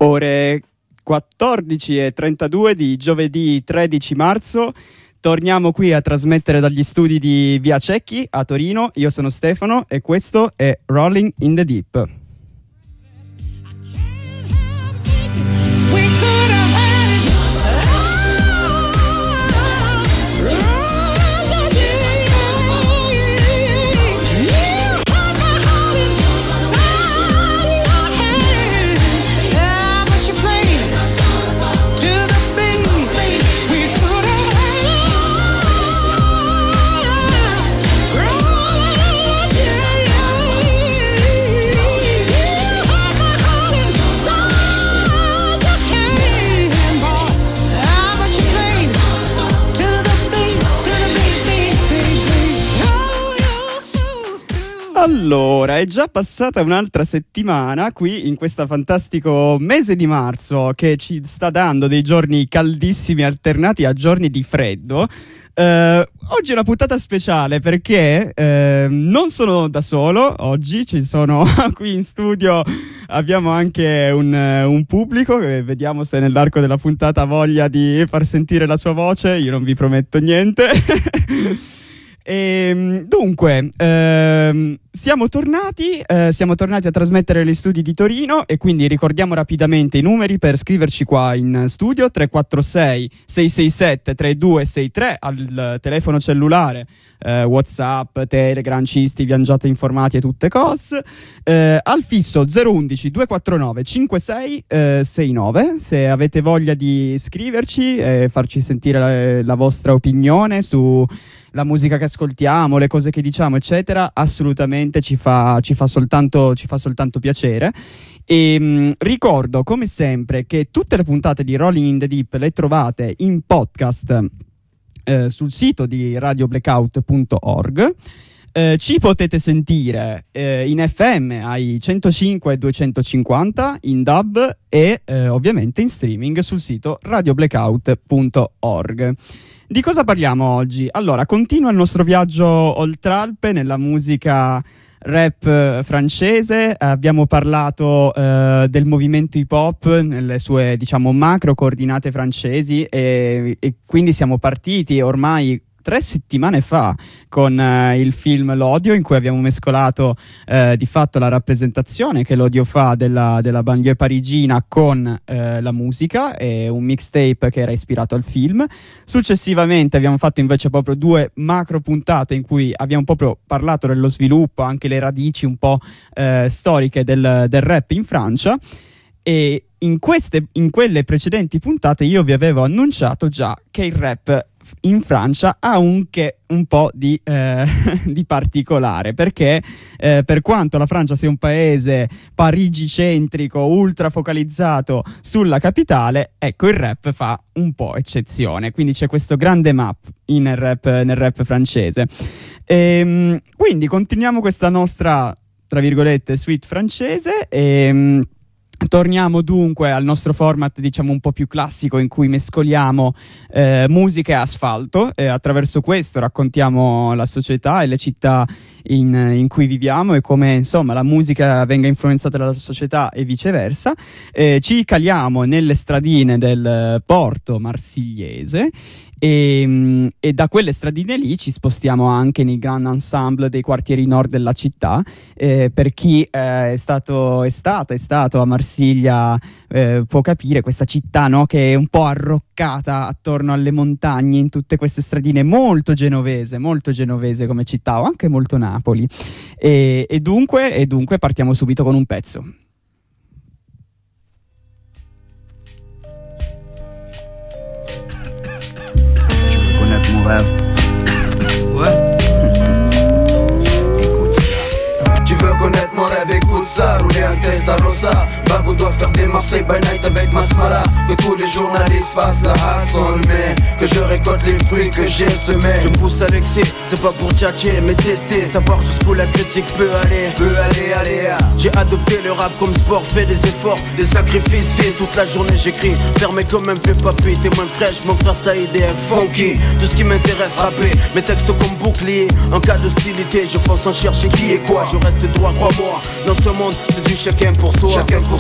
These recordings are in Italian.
Ore 14:32 di giovedì 13 marzo. Torniamo qui a trasmettere dagli studi di Via Cecchi a Torino. Io sono Stefano e questo è Rolling in the Deep. Allora, è già passata un'altra settimana qui in questo fantastico mese di marzo che ci sta dando dei giorni caldissimi alternati a giorni di freddo. Oggi è una puntata speciale perché non sono da solo, oggi ci sono qui in studio, abbiamo anche un pubblico che vediamo se nell'arco della puntata ha voglia di far sentire la sua voce, io non vi prometto niente. Dunque, siamo tornati a trasmettere gli studi di Torino e quindi ricordiamo rapidamente i numeri per scriverci qua in studio: 346 667 3263 al telefono cellulare, WhatsApp, Telegram, Cisti, Viaggiate Informati e tutte cose, al fisso 011 249 5669 se avete voglia di scriverci e farci sentire la vostra opinione su la musica che ascoltiamo, le cose che diciamo, eccetera. Assolutamente ci fa soltanto piacere. E ricordo come sempre che tutte le puntate di Rolling in the Deep le trovate in podcast sul sito di radioblackout.org. Ci potete sentire in FM ai 105 e 250, in DAB e ovviamente in streaming sul sito radioblackout.org. Di cosa parliamo oggi? Allora, continua il nostro viaggio oltralpe nella musica rap francese. Abbiamo parlato del movimento hip hop nelle sue, diciamo, macro coordinate francesi e quindi siamo partiti ormai 3 settimane fa con il film L'Odio, in cui abbiamo mescolato di fatto la rappresentazione che l'Odio fa della banlieue parigina con la musica e un mixtape che era ispirato al film. Successivamente abbiamo fatto invece proprio 2 macro puntate in cui abbiamo proprio parlato dello sviluppo, anche le radici un po' storiche del rap in Francia. E in quelle precedenti puntate io vi avevo annunciato già che il rap in Francia ha un po' di particolare, perché per quanto la Francia sia un paese parigi-centrico, ultra focalizzato sulla capitale, ecco, il rap fa un po' eccezione, quindi c'è questo grande map nel rap francese. Quindi continuiamo questa nostra, tra virgolette, suite francese e torniamo dunque al nostro format, diciamo, un po' più classico, in cui mescoliamo musica e asfalto, e attraverso questo raccontiamo la società e le città in cui viviamo e come, insomma, la musica venga influenzata dalla società e viceversa. Ci caliamo nelle stradine del porto marsigliese e da quelle stradine lì ci spostiamo anche nei grand ensemble dei quartieri nord della città. Per chi è stato a Marsiglia può capire questa città, no? Che è un po' arroccata attorno alle montagne, in tutte queste stradine molto genovese come città, o anche molto Napoli. E dunque partiamo subito con un pezzo. Mon rêve. Ouais. Écoute ça. Tu veux connaître mon rêve, écoute ça. Rouler un Testarossa. Bago doit faire des Marseille by night avec Masmala. Que tous les journalistes fassent la hassle, mais que je récolte les fruits que j'ai semés. Je pousse à l'excès, c'est pas pour tchatcher mais tester. Savoir jusqu'où la critique peut aller. J'ai adopté le rap comme sport, fait des efforts, des sacrifices. Fils, toute la journée j'écris, fermé comme un vieux papy. T'es moins fraîche, mon frère Saïd est funky. Tout ce qui m'intéresse, rapper, mes textes comme bouclier. En cas d'hostilité, je fonce en chercher qui est quoi. Je reste droit, crois-moi, dans ce monde c'est du chacun pour soi.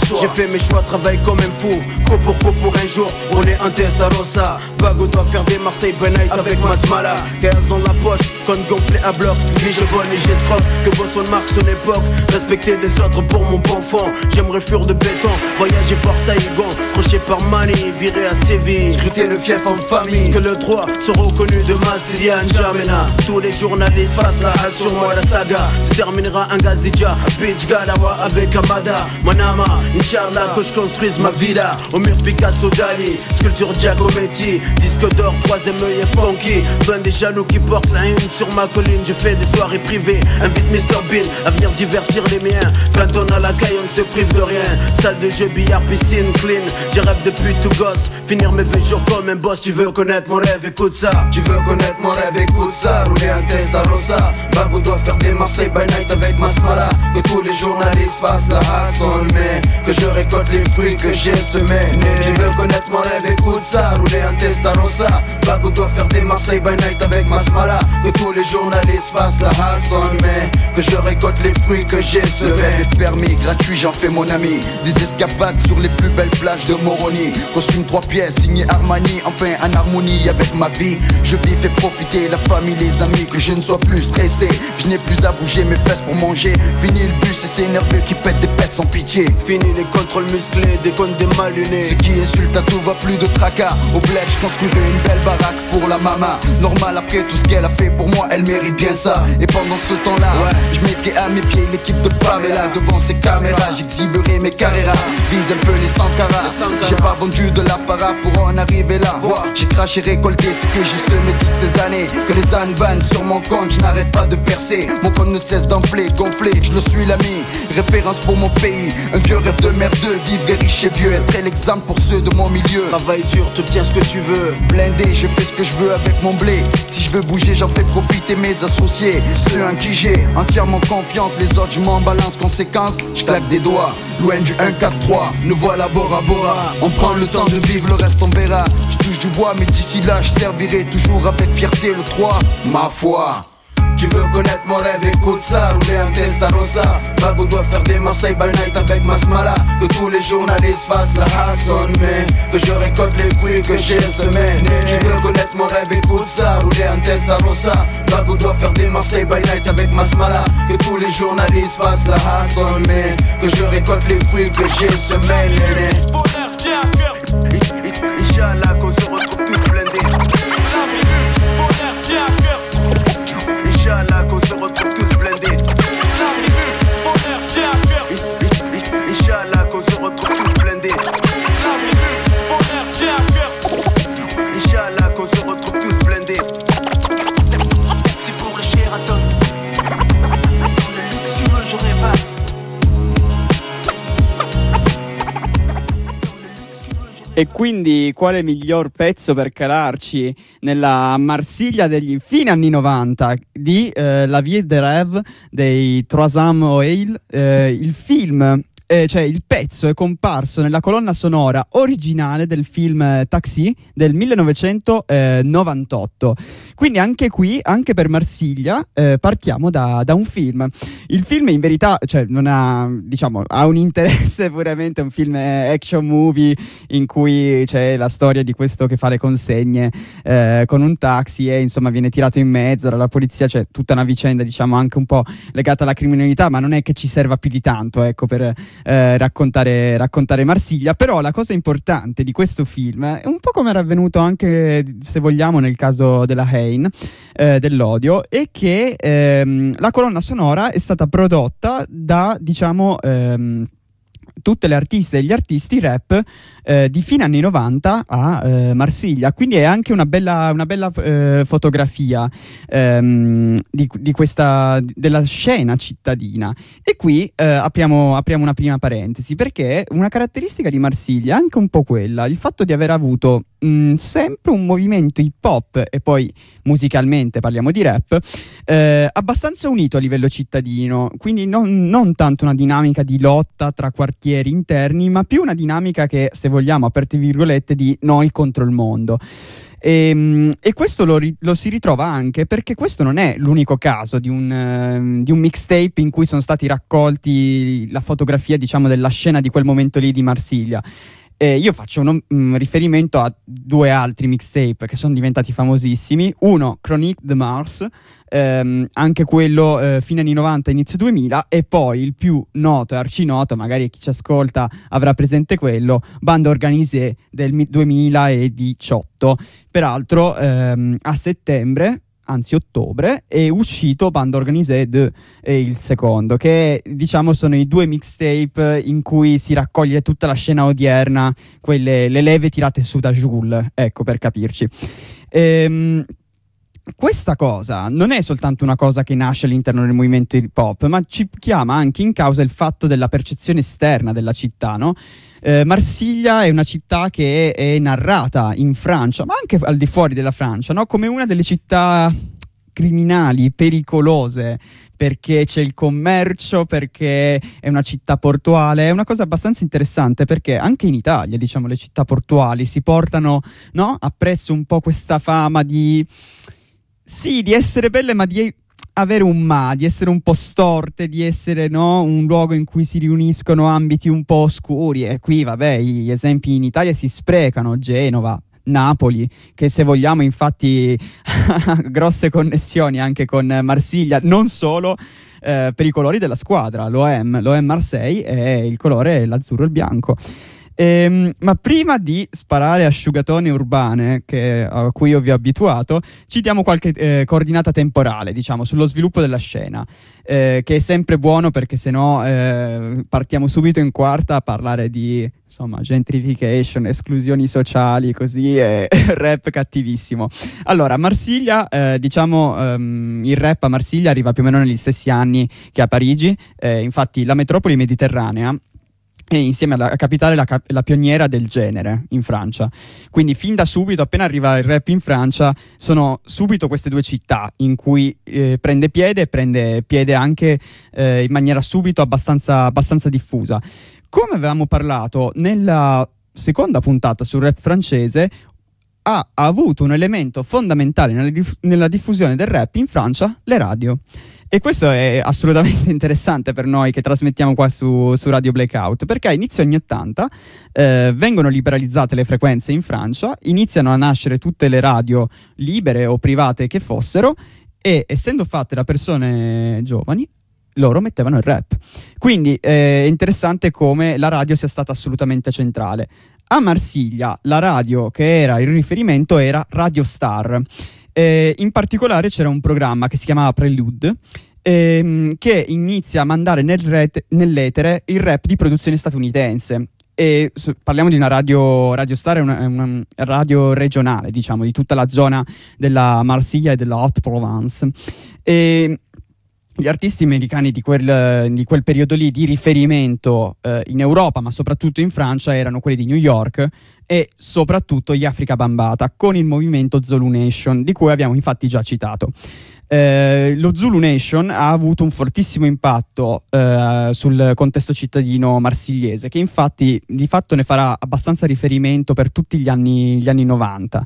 soi. J'ai fait mes choix, travaille comme un fou, coup pour un jour. On est un Testarossa. Bago doit faire des Marseille by night avec Masmala. 15 dans la poche, compte gonflé à bloc. Ni je vole ni j'escroque, que Boston marque son époque. Respecter des autres pour mon bon fond. J'aimerais fuir de béton, voyager voir Saïgon. Croché par Mani, viré à Séville. Scruter le fief en famille. Que le droit soit reconnu de Massilia N'Djamena. Tous les journalistes fassent la halle sur moi, la saga se terminera un Gazidja, Beach Gadawa avec Amada. Manama, Inch'Allah que je construise ma vida. Au mur Picasso Dali, sculpture Giacometti. Disque d'or, troisième œil et funky. Ben des jaloux qui portent la haine sur ma colline. Je fais des soirées privées, invite Mr Bean à venir divertir les miens. 20 tonnes à la caille, on ne se prive de rien. Salle de jeu, billard, piscine, clean. J'ai rêve depuis tout gosse, finir mes vieux jours comme un boss. Tu veux connaître mon rêve, écoute ça. Tu veux connaître mon rêve, écoute ça. Rouler un Testarossa. Bago doit faire des Marseille by night avec Masmala. Que tous les journalistes fassent la hassle, mais que je récolte les fruits que j'ai semés. Tu veux connaître mon rêve, écoute ça. Rouler un Testarossa. Bago doit faire des Marseille by night avec Masmala. Que tous les journalistes fassent la hassle, mais que je récolte les fruits que j'ai semés. Le rêve est permis, gratuit, j'en fais mon ami. Des escapades sur les plus belles plages de Moroni. Costume 3 pièces, signé Armani. Enfin en harmonie avec ma vie. Je vis, fais profiter la famille, les amis. Que je ne sois plus stressé, je n'ai plus à bouger mes fesses pour manger. Fini le bus et c'est nerveux qui pète des pètes sans pitié. Fini les contrôles musclés, des comptes des mal lunés. Ce qui insulte à tout va plus de tracas. Au bled je construirai une belle baraque pour la maman. Normal après tout ce qu'elle a fait pour moi, elle mérite bien ça. Et pendant ce temps-là, je mettrai à mes pieds l'équipe de Pamela. Devant ces caméras, j'exhiberai mes carreras. Vise un peu les Sankara. J'ai pas vendu de l'apparat pour en arriver là. J'ai craché, récolté ce que j'ai semé toutes ces années. Que les ânes vannent sur mon compte, je n'arrête pas de percer. Mon compte ne cesse d'enfler, gonfler, je le suis l'ami. Référence pour mon pays, un vieux rêve de merdeux. Vivre riche et vieux, être l'exemple pour ceux de mon milieu. Travaille dur, t'obtiens ce que tu veux. Blindé, je fais ce que je veux avec mon blé. Si je veux bouger, j'en fais profiter mes associés. Ceux en qui j'ai entièrement confiance. Les autres, je m'en balance, conséquence, je claque des doigts. Loin du 1-4-3, nous voilà Bora Bora. On prend le temps de vivre, le reste on verra. Je touche du bois, mais d'ici là, je servirai toujours avec fierté le 3, ma foi. Tu veux connaître mon rêve, écoute ça. Rouler un Testarossa. Bago doit faire des Marseille by night avec Masmala. Que tous les journalistes fassent la hassle, mais que je récolte les fruits que j'ai semés. Tu veux connaître mon rêve, écoute ça. Rouler un Testarossa. Bago doit faire des Marseille by night avec Masmala. Que tous les journalistes fassent la hassle, mais que je récolte les fruits que j'ai semés. Inch'Allah qu'on se retrouve tous blindés. Inch'Allah qu'on se retrouve tous blindés. Inch'Allah qu'on se retrouve tous blindés. Inch'Allah qu'on se retrouve tous blindés. C'est pour le Sheraton. Dans le luxueux je rêvasse. E quindi quale miglior pezzo per calarci nella Marsiglia degli fine anni 90 di La Vie de Rêve dei Trois Hommes Oeil, il film. Cioè il pezzo è comparso nella colonna sonora originale del film Taxi del 1998. Quindi anche qui, anche per Marsiglia, partiamo da un film. Il film in verità, cioè, non ha, diciamo, ha un interesse puramente, un film action movie in cui c'è la storia di questo che fa le consegne con un taxi e insomma viene tirato in mezzo dalla polizia. C'è tutta una vicenda, diciamo, anche un po' legata alla criminalità, ma non è che ci serva più di tanto, ecco, per raccontare Marsiglia. Però la cosa importante di questo film è un po' come era avvenuto anche, se vogliamo, nel caso della Haine, dell'odio, è che la colonna sonora è stata prodotta da, diciamo, tutte le artiste e gli artisti rap di fine anni 90 a Marsiglia. Quindi è anche una bella fotografia di questa, della scena cittadina. E qui apriamo una prima parentesi, perché una caratteristica di Marsiglia è anche un po' quella, il fatto di aver avuto sempre un movimento hip hop, e poi musicalmente parliamo di rap, abbastanza unito a livello cittadino. Quindi non tanto una dinamica di lotta tra quartieri interni, ma più una dinamica che, se vogliamo, aperte virgolette, di noi contro il mondo. E questo lo si ritrova anche perché questo non è l'unico caso di un mixtape in cui sono stati raccolti la fotografia, diciamo, della scena di quel momento lì di Marsiglia. Io faccio un riferimento a 2 altri mixtape che sono diventati famosissimi. Uno, Chronique de Mars, anche quello fine anni 90, inizio 2000, e poi il più noto e arcinoto, magari chi ci ascolta avrà presente quello, Bande Organisée del 2018. Peraltro a settembre, anzi ottobre, è uscito Bande Organisée 2, il secondo, che diciamo sono i 2 mixtape in cui si raccoglie tutta la scena odierna, le leve tirate su da Jules, ecco, per capirci. Questa cosa non è soltanto una cosa che nasce all'interno del movimento hip hop, ma ci chiama anche in causa il fatto della percezione esterna della città, no? Marsiglia è una città che è narrata in Francia, ma anche al di fuori della Francia, no? Come una delle città criminali, pericolose, perché c'è il commercio, perché è una città portuale. È una cosa abbastanza interessante, perché anche in Italia, diciamo, le città portuali si portano, no, appresso un po' questa fama di essere belle, ma di avere di essere un po' storte, di essere, no, un luogo in cui si riuniscono ambiti un po' oscuri. E qui, vabbè, gli esempi in Italia si sprecano: Genova, Napoli, che se vogliamo infatti grosse connessioni anche con Marsiglia, non solo per i colori della squadra, l'OM Marseille, e il colore è l'azzurro e il bianco. Ma prima di sparare asciugatone urbane a cui io vi ho abituato, ci diamo qualche coordinata temporale, diciamo, sullo sviluppo della scena, che è sempre buono, perché sennò partiamo subito in quarta a parlare di, insomma, gentrification, esclusioni sociali, così, e rap cattivissimo. Allora, Marsiglia, diciamo, il rap a Marsiglia arriva più o meno negli stessi anni che a Parigi. Infatti la metropoli mediterranea e insieme alla capitale la pioniera del genere in Francia. Quindi fin da subito, appena arriva il rap in Francia, sono subito queste 2 città in cui prende piede anche in maniera subito abbastanza diffusa. Come avevamo parlato nella seconda puntata sul rap francese, ha avuto un elemento fondamentale nella diffusione del rap in Francia: le radio. E questo è assolutamente interessante per noi che trasmettiamo qua su Radio Blackout, perché a inizio anni 80 vengono liberalizzate le frequenze in Francia, iniziano a nascere tutte le radio libere o private che fossero, e essendo fatte da persone giovani, loro mettevano il rap. Quindi è interessante come la radio sia stata assolutamente centrale. A Marsiglia la radio che era il riferimento era Radio Star. In particolare c'era un programma che si chiamava Prelude, che inizia a mandare nell'etere il rap di produzione statunitense. E parliamo di una Radio Star, è una radio regionale, diciamo, di tutta la zona della Marsiglia e della Haute-Provence. E gli artisti americani di quel periodo lì di riferimento in Europa, ma soprattutto in Francia, erano quelli di New York e soprattutto gli Afrika Bambaataa, con il movimento Zulu Nation, di cui abbiamo infatti già citato. Lo Zulu Nation ha avuto un fortissimo impatto sul contesto cittadino marsigliese, che infatti di fatto ne farà abbastanza riferimento per tutti gli anni 90.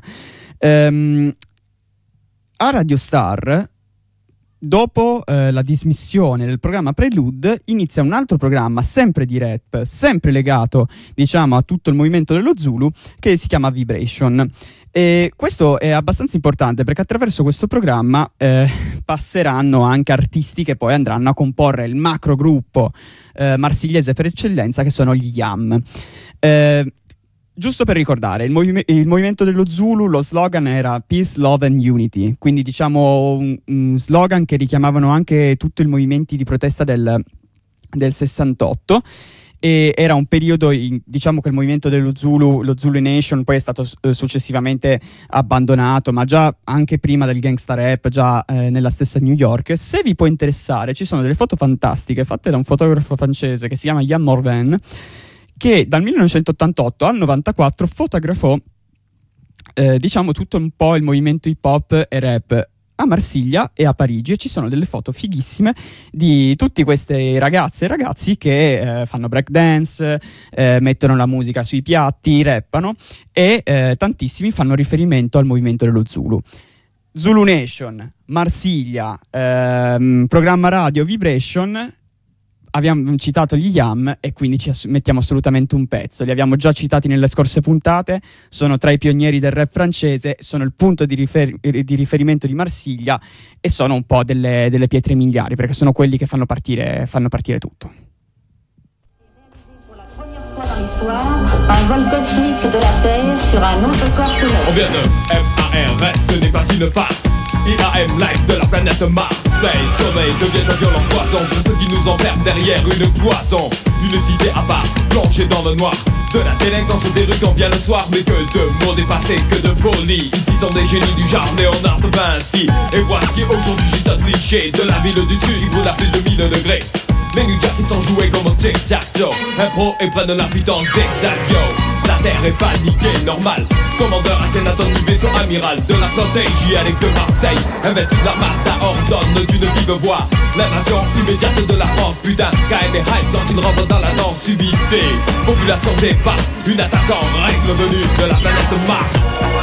A Radio Star, dopo la dismissione del programma Prelude, inizia un altro programma sempre di rap, sempre legato, diciamo, a tutto il movimento dello Zulu, che si chiama Vibration. E questo è abbastanza importante perché attraverso questo programma passeranno anche artisti che poi andranno a comporre il macro gruppo marsigliese per eccellenza, che sono gli Yam. Giusto per ricordare, il movimento dello Zulu, lo slogan era Peace, Love and Unity, quindi diciamo un slogan che richiamavano anche tutti i movimenti di protesta del 68, e era un periodo, diciamo, che il movimento dello Zulu, lo Zulu Nation, poi è stato successivamente abbandonato, ma già anche prima del gangsta rap, già nella stessa New York. Se vi può interessare, ci sono delle foto fantastiche fatte da un fotografo francese che si chiama Yann Morvan, che dal 1988 al 94 fotografò diciamo tutto un po' il movimento hip hop e rap a Marsiglia e a Parigi, e ci sono delle foto fighissime di tutti questi ragazze e ragazzi che fanno breakdance, mettono la musica sui piatti, rappano, e tantissimi fanno riferimento al movimento dello Zulu. Zulu Nation, Marsiglia, programma radio Vibration. Abbiamo citato gli Yam e quindi ci mettiamo assolutamente un pezzo. Li abbiamo già citati nelle scorse puntate, sono tra i pionieri del rap francese, sono il punto di riferimento di Marsiglia e sono un po' delle pietre miliari, perché sono quelli che fanno partire tutto. Un vol cosmique de la Terre sur un autre corps céleste. On vient de MARS, ce n'est pas une farce. IAM Live de la planète Marseille. Sommeil devient un violent poison pour ceux qui nous enferment derrière une cloison. Une cité à part, plongée dans le noir. De la délinquance des rues quand vient le soir. Mais que de mots dépassés, que de folie. Ici sont des génies du genre Léonard de Vinci. Et voici aujourd'hui juste un cliché de la ville du sud qui brûle à plus de 1000 degrés. Les New Jack sont joués comme au tic-tac-toe. Impro et prennent la fuite en zigzag, yo. La terre est paniquée, normal. Commandeur Athénaton du vaisseau amiral de la flotte hygiénique de Marseille. Invincible Armada ordonne d'une vive voix l'invasion immédiate de la France. Putain, KM et hype quand ils rentrent dans la danse subissée. Population dépasse, une attaque en règle venue de la planète Mars.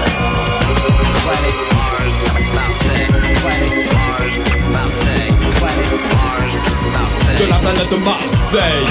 De la planète Marseille.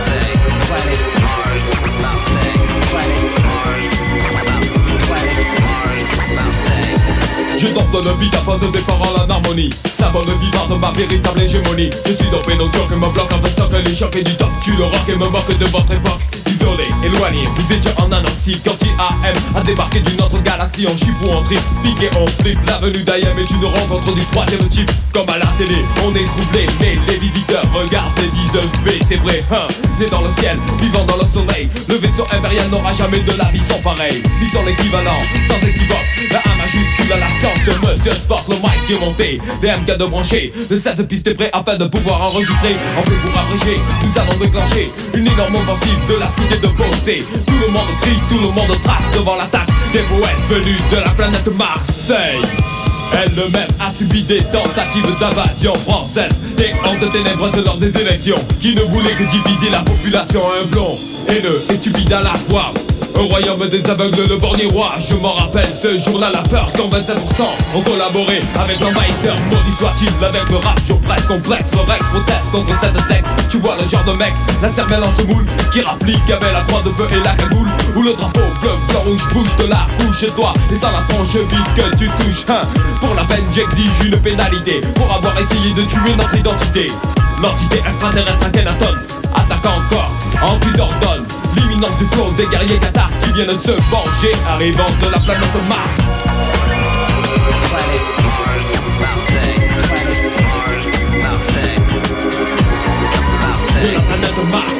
Je tente de vie d'apposer des paroles en harmonie. Symbole vivant de ma véritable hégémonie. Je suis dopé, no joke, et me bloque en stock. Les chocs et du top, tu le rock et me moque de votre époque. Isolé, éloigné, vous étiez en anoxie. Quand IAM a débarqué d'une autre galaxie. On chip ou on trip, piqué, on flip. L'avenue d'IAM est une rencontre du troisième type. Comme à la télé, on est troublé, mais les visiteurs regardent et disent V, c'est vrai, hein. Né dans le ciel, vivant dans le soleil. Le vaisseau impérial n'aura jamais de la vision pareille. Vision l'équivalent, sans équivoque. La A majuscule à la science de Monsieur Sport. Le mic est monté, les MK de brancher. Le 16 pistes prêt afin de pouvoir enregistrer. En fait pour abréger, nous allons déclencher une énorme offensive de la cité de Bossé. Tout le monde crie, tout le monde trace devant l'attaque des poètes venus de la planète Marseille. Elle-même a subi des tentatives d'invasion française. Des hantes ténébreuses lors des élections qui ne voulaient que diviser la population. Un blond haineux et stupide à la fois. Un royaume des aveugles, le bornier roi. Je m'en rappelle ce jour-là, la peur quand 27% ont collaboré avec l'envahisseur. Maudit soit-il avec le rap, jour presque complexe. Le Rex proteste contre cette secte. Tu vois le genre de mec, la cervelle en semoule, qui rapplique avec la croix de feu et la cagoule. Où le drapeau bleu, blanc, rouge bouge de la couche chez toi. Et sans la tronche vite que tu touches, hein. Pour la peine j'exige une pénalité pour avoir essayé de tuer notre identité. L'entité extraterrestre Akhenaton attaque encore, ensuite ordonne l'imminence du tour des guerriers cathares qui viennent se venger, arrivant de la planète Mars. De la planète Mars.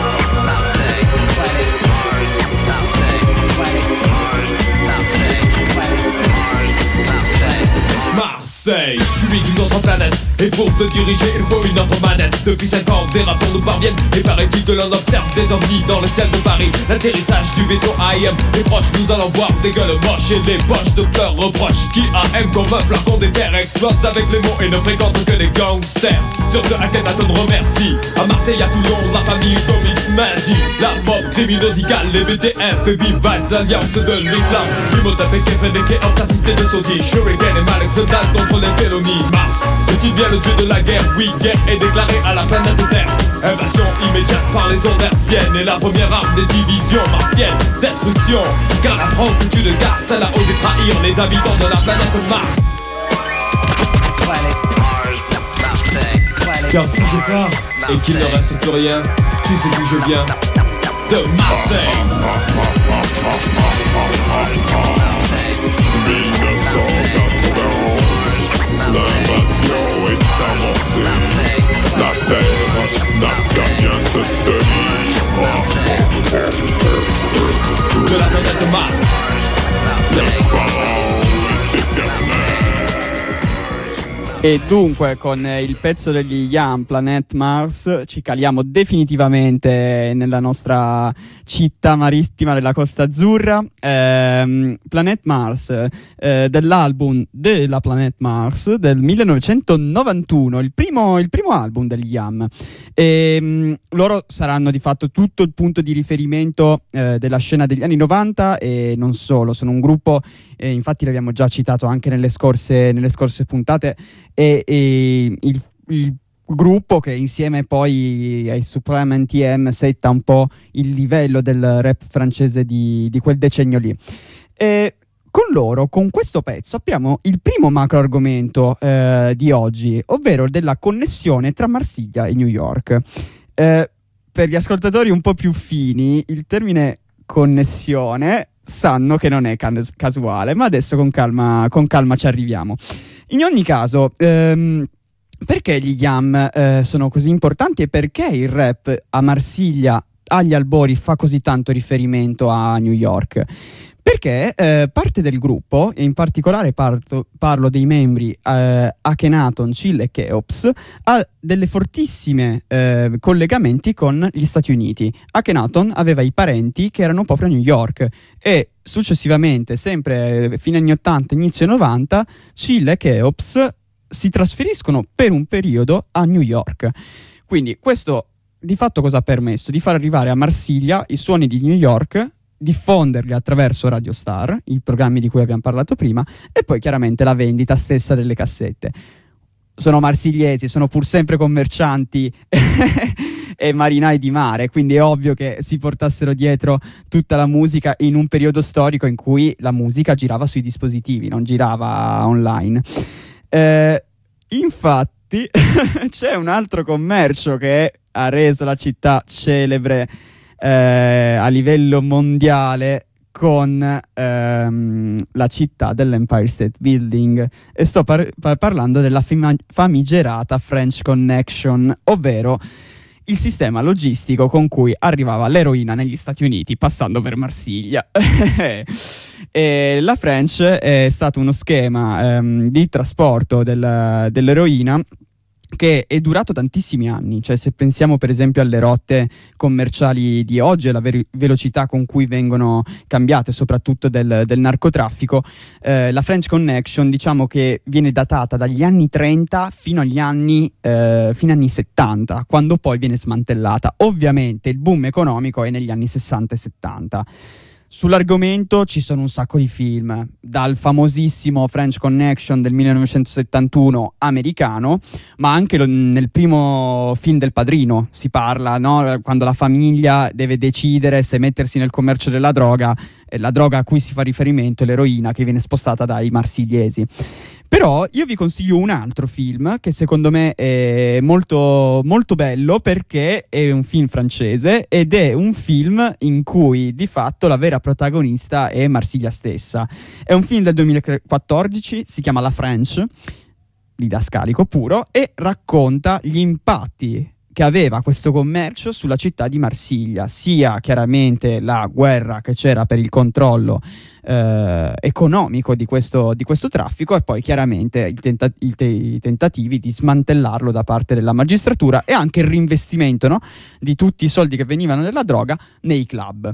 Marseille, je suis d'une autre planète. Et pour te diriger il faut une autre manette. Depuis 5 ans des rapports nous parviennent. Et paraît-il que l'on observe des ovnis dans le ciel de Paris. L'atterrissage du vaisseau AM est proche. Nous allons voir des gueules moches et des poches de fleurs reproches. Qui AM comme un flacon d'éther explose avec les mots et ne fréquente que des gangsters. Sur ce Akhenaton remercie à Marseille, à Toulon, la famille Gomis Madi. La mob criminosicale, les BTF et Bivaz, alliance de l'islam. Imhotep et Kefeneke, assisté de Sodi, Shuriken et Malek Zedal contre les Télonies. Mars, est-il bien le dieu de la guerre? Oui, guerre est déclarée à la planète Terre. Invasion immédiate par les ondes hertziennes et la première arme des divisions martiennes. Destruction, car la France est une garce. Elle a osé trahir les habitants de la planète Mars. Car si je pars et qu'il ne reste plus rien, tu sais d'où je viens. De Marseille. 1991, l'invasion est avancée. La terre n'a qu'à bien se tenir. De la planète Mars. Le pharaon est éternel. E dunque con il pezzo degli Yam, Planet Mars, ci caliamo definitivamente nella nostra città marittima della Costa Azzurra. Planet Mars, dell'album della Planet Mars del 1991, il primo album degli Yam. Loro saranno di fatto tutto il punto di riferimento della scena degli anni 90 e non solo, sono un gruppo, infatti l'abbiamo già citato anche nelle scorse puntate, e il gruppo che insieme poi ai Supreme NTM setta un po' il livello del rap francese di quel decennio lì. E con loro, con questo pezzo, abbiamo il primo macro argomento di oggi, ovvero della connessione tra Marsiglia e New York. Per gli ascoltatori un po' più fini, il termine connessione sanno che non è casuale, ma adesso con calma ci arriviamo. In ogni caso, perché gli Yam sono così importanti e perché il rap a Marsiglia agli albori fa così tanto riferimento a New York? Perché parte del gruppo, e in particolare parlo dei membri Akhenaton, Chill e Cheops, ha delle fortissime collegamenti con gli Stati Uniti. Akhenaton aveva i parenti che erano proprio a New York e successivamente, sempre fine anni 80, inizio 90, Chill e Cheops si trasferiscono per un periodo a New York. Quindi questo di fatto cosa ha permesso? Di far arrivare a Marsiglia i suoni di New York, diffonderli attraverso Radio Star, i programmi di cui abbiamo parlato prima, e poi chiaramente la vendita stessa delle cassette. Sono marsigliesi, sono pur sempre commercianti e marinai di mare, quindi è ovvio che si portassero dietro tutta la musica in un periodo storico in cui la musica girava sui dispositivi, non girava online. Infatti c'è un altro commercio che ha reso la città celebre a livello mondiale con la città dell'Empire State Building, e sto parlando della famigerata French Connection, ovvero il sistema logistico con cui arrivava l'eroina negli Stati Uniti passando per Marsiglia. E la French è stato uno schema di trasporto dell'eroina che è durato tantissimi anni. Cioè, se pensiamo per esempio alle rotte commerciali di oggi e alla velocità con cui vengono cambiate, soprattutto del narcotraffico, la French Connection diciamo che viene datata dagli anni 30 fino agli anni 70, quando poi viene smantellata. Ovviamente il boom economico è negli anni 60 e 70. Sull'argomento ci sono un sacco di film, dal famosissimo French Connection del 1971 americano, ma anche nel primo film del Padrino si parla, no? Quando la famiglia deve decidere se mettersi nel commercio della droga, la droga a cui si fa riferimento è l'eroina che viene spostata dai marsigliesi. Però io vi consiglio un altro film che secondo me è molto, molto bello, perché è un film francese ed è un film in cui di fatto la vera protagonista è Marsiglia stessa. È un film del 2014, si chiama La French, didascalico puro, e racconta gli impatti che aveva questo commercio sulla città di Marsiglia, sia chiaramente la guerra che c'era per il controllo economico di questo traffico, e poi chiaramente i tentativi di smantellarlo da parte della magistratura, e anche il reinvestimento, no? Di tutti i soldi che venivano dalla droga nei club.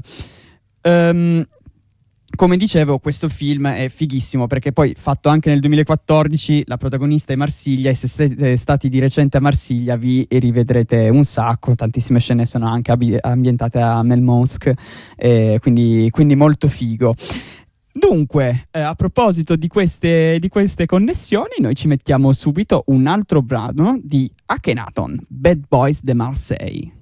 Come dicevo, questo film è fighissimo perché poi, fatto anche nel 2014, la protagonista è Marsiglia, e se siete stati di recente a Marsiglia vi rivedrete un sacco, tantissime scene sono anche ambientate a Melmosque, quindi molto figo. Dunque, a proposito di queste connessioni, noi ci mettiamo subito un altro brano di Akhenaton, Bad Boys de Marseille.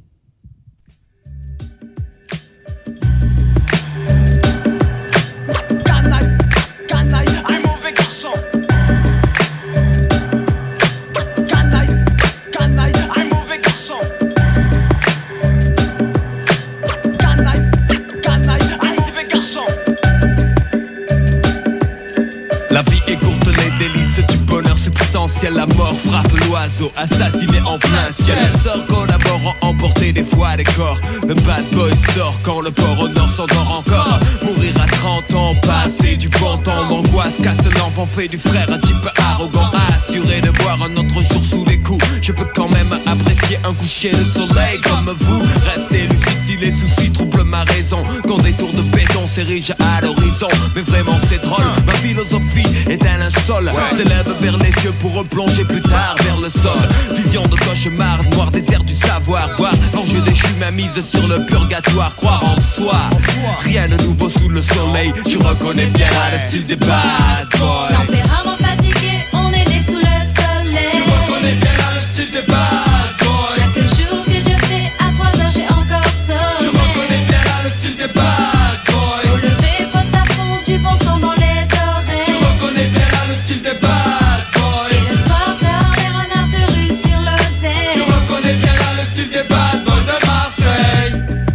La vie est courte, les délices du bonheur substantiel. La mort frappe l'oiseau, assassiné en plein ciel. Les sorts collaborent à emporter des fois des corps. Le bad boy sort quand le port au nord s'endort encore. Mourir à 30 30 ans passés, du bon temps, l'angoisse casse l'enfant, fait du frère un type arrogant, assuré de voir un autre jour sous les coups. Je peux quand même apprécier un coucher de soleil comme vous. Restez lucide si les soucis troublent ma raison, quand des tours de béton s'érigent à l'horizon. Mais vraiment c'est drôle, ma philosophie est un linceul, s'élève vers les cieux pour replonger plus tard vers le sol. Vision de cauchemar, noir désert du savoir, voir l'enjeu déchu, ma mise sur le purgatoire. Croire en soi, rien de nouveau sous le soleil. Tu reconnais bien là le style des bad boys. Tempérament fatigué, on est né sous le soleil. Tu reconnais bien là le style des bad boys. Chaque jour que Dieu fait, à 3 heures j'ai encore sommeil. Tu reconnais bien là le style des bad boys. Au lever, poste à fond, du bon son dans les oreilles. Tu reconnais bien là le style des bad boys. Et le soir tard, les renards se ruent sur l'oseille. Tu reconnais bien là le style des bad boys de Marseille.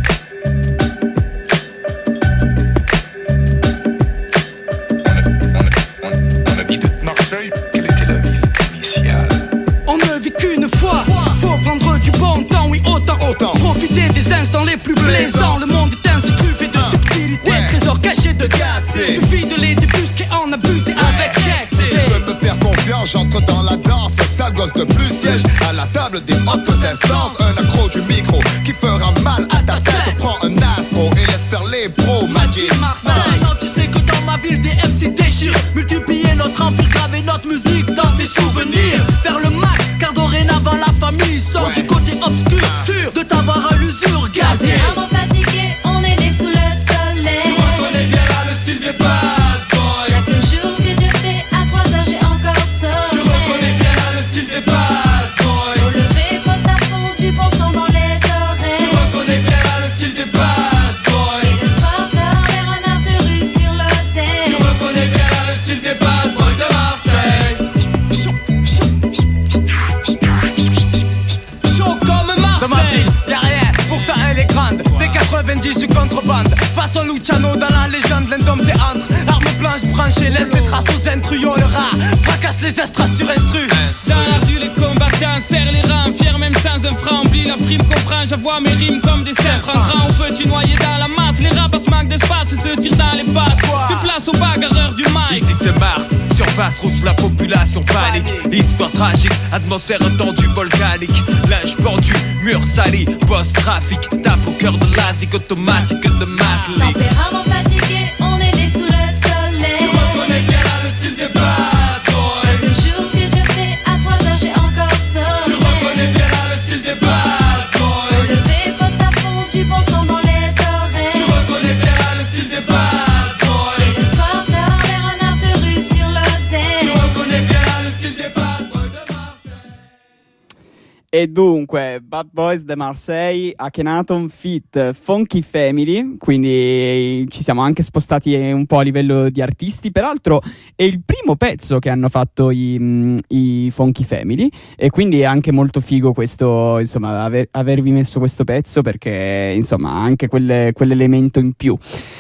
On a dit de Marseille, quelle était la ville initiale? On ne vit qu'une fois, faut prendre du bon temps, oui autant profiter des instants les plus plaisants. Le monde est ainsi truffé de subtilité, trésors cachés de gâteaux. Suffit de les débusquer, en abuser avec excès. Tu peux me faire confiance, j'entre dans la danse. Sale gosse de plus, siège à la table des hautes instances. Un accro du micro qui fera mal à ta tête. Prends un aspro et laisse faire les pros. Magic Maintenant tu sais que dans ma ville des MC déchirent. Multiplier notre empire, graver notre musique dans tes souvenirs. Faire le max, car dorénavant la famille sort du côté obscur. Sûr de t'avoir à l'usure gazier. Tempérament fatigué, on est né sous le soleil. Tu reconnais bien là le style des bad boys. Chaque jour que Dieu fait, à 3 heures j'ai encore sommeil. Tu reconnais bien là le style des bad boys. Au lever, poste à fond, du bon son dans les oreilles. Tu reconnais bien là le style des bad boys. Et le soir tard, les renards se ruent sur l'oseille. Tu reconnais bien là le style des bad boys de Marseille. Chaud comme Marseille. Dans ma ville, y'a rien, pourtant elle est grande. Dès 90 je contrebande. Façon Luciano dans la légende, l'indomptéantre. Arme blanche branchée, laisse des traces aux intrus. Yo le rat, fracasse les estras sur instru. Dans la rue les combattants serrent les rangs. Fiers même sans un franc, oublie la frime, comprends. J'avoue mes rimes comme des cerfs. En grand ou petit noyé dans la masse. Les rapaces manquent d'espace et se tirent dans les pattes. Fais place aux bagarreurs du mic. Ici c'est Mars, surface rouge, la population panique. Histoire tragique, atmosphère tendue volcanique. Linge pendu, mur sali, post-trafic. Tape au cœur de l'asique automatique de Macley. Tempérament fatigué, on est né sous le soleil. Tu reconnais bien là le style des bad boys. Chaque jour que Dieu fait, à 3 heures j'ai encore sommeil. Tu reconnais bien là le style des bad boys. Au lever, poste à fond, du bon son dans les oreilles. Tu reconnais bien là le style des bad boys. Et le soir tard, les renards se ruent sur l'oseille. Tu reconnais bien là le style des bad boys de Marseille. E dunque, Bad Boys de Marseille, Akhenaton feat. Funky Family, quindi ci siamo anche spostati un po' a livello di artisti. Peraltro è il primo pezzo che hanno fatto i Funky Family e quindi è anche molto figo questo, insomma, avervi messo questo pezzo perché, insomma, ha anche quell'elemento in più.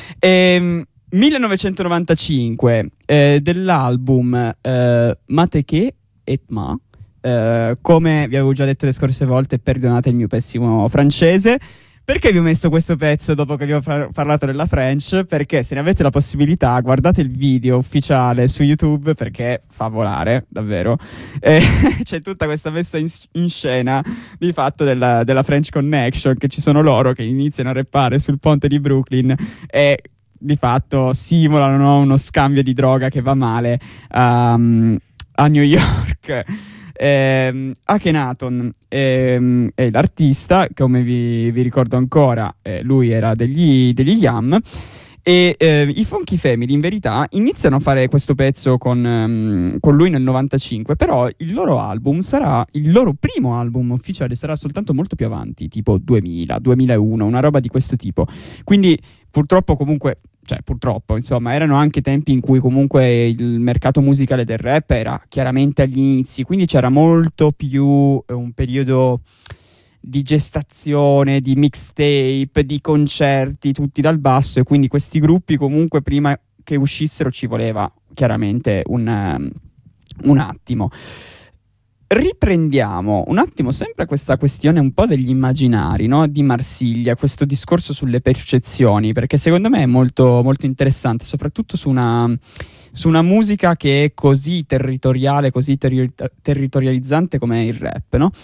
1995 dell'album Mateke et Ma. Come vi avevo già detto le scorse volte, perdonate il mio pessimo francese. Perché vi ho messo questo pezzo dopo che vi ho parlato della French? Perché se ne avete la possibilità, guardate il video ufficiale su YouTube perché fa volare, davvero. C'è tutta questa messa in scena di fatto della French Connection, che ci sono loro che iniziano a rappare sul ponte di Brooklyn e di fatto simulano, no, uno scambio di droga che va male a New York. Akhenaton è l'artista, come vi ricordo ancora, lui era degli Yam. E i Funky Family in verità iniziano a fare questo pezzo con lui nel 95, però il loro album sarà il loro primo album ufficiale, sarà soltanto molto più avanti, tipo 2000, 2001, una roba di questo tipo. Quindi purtroppo insomma, erano anche tempi in cui comunque il mercato musicale del rap era chiaramente agli inizi, quindi c'era molto più un periodo di gestazione, di mixtape, di concerti, tutti dal basso, e quindi questi gruppi comunque prima che uscissero ci voleva chiaramente un attimo. riprendiamo un attimo sempre questa questione un po' degli immaginari, no? Di Marsiglia, questo discorso sulle percezioni, perché secondo me è molto, molto interessante, soprattutto su una musica che è così territoriale, così territorializzante come il rap, no?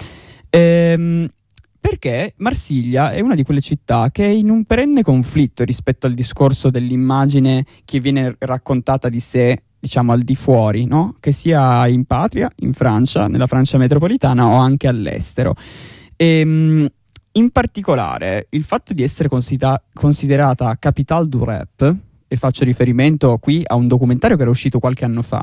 Perché Marsiglia è una di quelle città che è in un perenne conflitto rispetto al discorso dell'immagine che viene raccontata di sé, diciamo, al di fuori, no? Che sia in patria, in Francia, nella Francia metropolitana o anche all'estero. In particolare il fatto di essere considerata Capitale du Rap, e faccio riferimento qui a un documentario che era uscito qualche anno fa,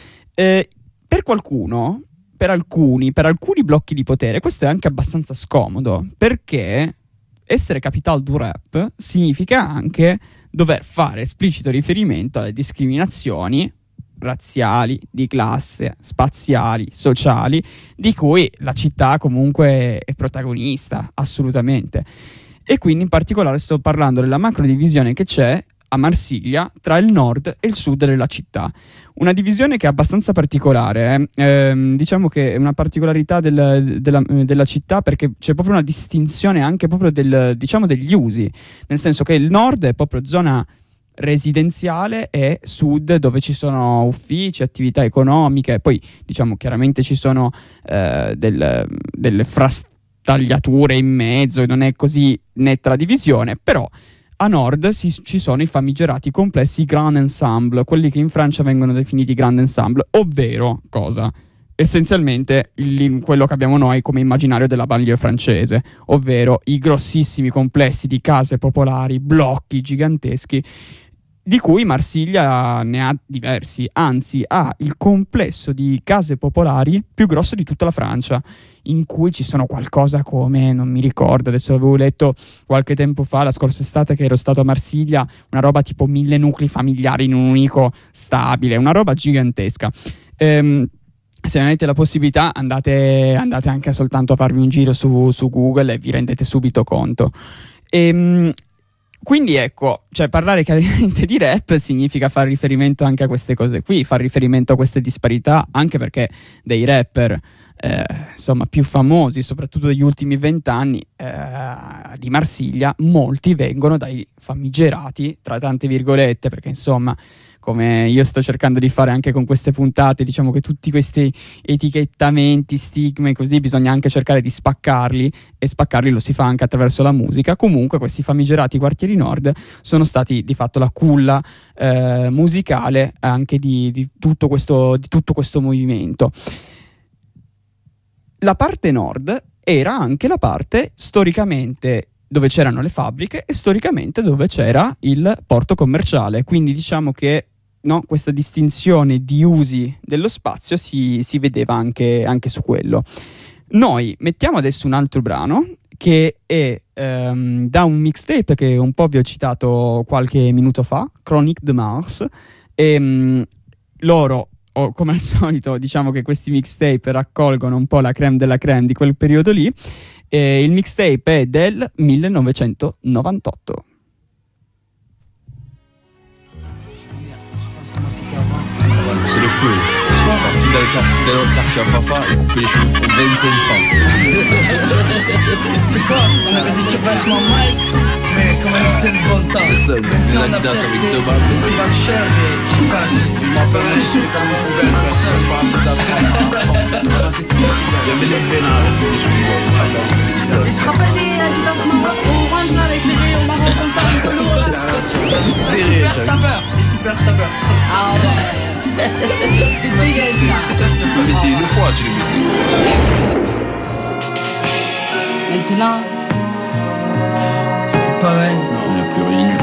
per qualcuno, per alcuni blocchi di potere, questo è anche abbastanza scomodo, perché essere Capitale du Rap significa anche dover fare esplicito riferimento alle discriminazioni razziali, di classe, spaziali, sociali, di cui la città comunque è protagonista, assolutamente. E quindi in particolare sto parlando della macro divisione che c'è a Marsiglia tra il nord e il sud della città. Una divisione che è abbastanza particolare, diciamo che è una particolarità della città, perché c'è proprio una distinzione anche proprio degli usi, nel senso che il nord è proprio zona residenziale e sud dove ci sono uffici, attività economiche, poi diciamo chiaramente ci sono delle frastagliature in mezzo, non è così netta la divisione, però a nord ci sono i famigerati complessi Grand Ensemble, quelli che in Francia vengono definiti Grand Ensemble, ovvero cosa? Essenzialmente quello che abbiamo noi come immaginario della banlieue francese, ovvero i grossissimi complessi di case popolari, blocchi giganteschi, di cui Marsiglia ne ha diversi, anzi ha il complesso di case popolari più grosso di tutta la Francia, in cui ci sono qualcosa come, non mi ricordo, adesso avevo letto qualche tempo fa, la scorsa estate che ero stato a Marsiglia, una roba tipo 1000 nuclei familiari in un unico stabile, una roba gigantesca. Se avete la possibilità andate anche soltanto a farvi un giro su Google e vi rendete subito conto. Quindi ecco, cioè parlare chiaramente di rap significa fare riferimento anche a queste cose qui, fare riferimento a queste disparità, anche perché dei rapper insomma più famosi, soprattutto degli ultimi 20 anni di Marsiglia, molti vengono dai famigerati, tra tante virgolette, perché insomma, come io sto cercando di fare anche con queste puntate, diciamo che tutti questi etichettamenti, stigmi così, bisogna anche cercare di spaccarli, e spaccarli lo si fa anche attraverso la musica. Comunque questi famigerati quartieri nord sono stati di fatto la culla musicale anche di tutto questo movimento. La parte nord era anche la parte storicamente dove c'erano le fabbriche e storicamente dove c'era il porto commerciale, quindi diciamo che questa distinzione di usi dello spazio si vedeva anche su quello. Noi mettiamo adesso un altro brano che è da un mixtape che un po' vi ho citato qualche minuto fa, Chronique de Mars, e loro, come al solito, diciamo che questi mixtape raccolgono un po' la crème della crème di quel periodo lì. Il mixtape è del 1998. C'est le feu. Je suis parti dans le quartier à Fafa et couper les cheveux pour 25 francs. Tu vois, on avait des survêtements Mike, mais comme on essaie le boss temps. Des Adidas avec 2 balles. Des balles chères, mais je sais pas, je m'appelle je suis comme on pouvait faire ça. Il y avait les veines avec les cheveux. Je te rappelle les Adidas orange là avec les rayons marron comme ça. Tout serré. Les super sapeurs. Ah ouais. C'est dégueulasse ça. Tu le mettais une fois, tu le mettais. Maintenant, c'est plus pareil. Non, il n'y a plus rien.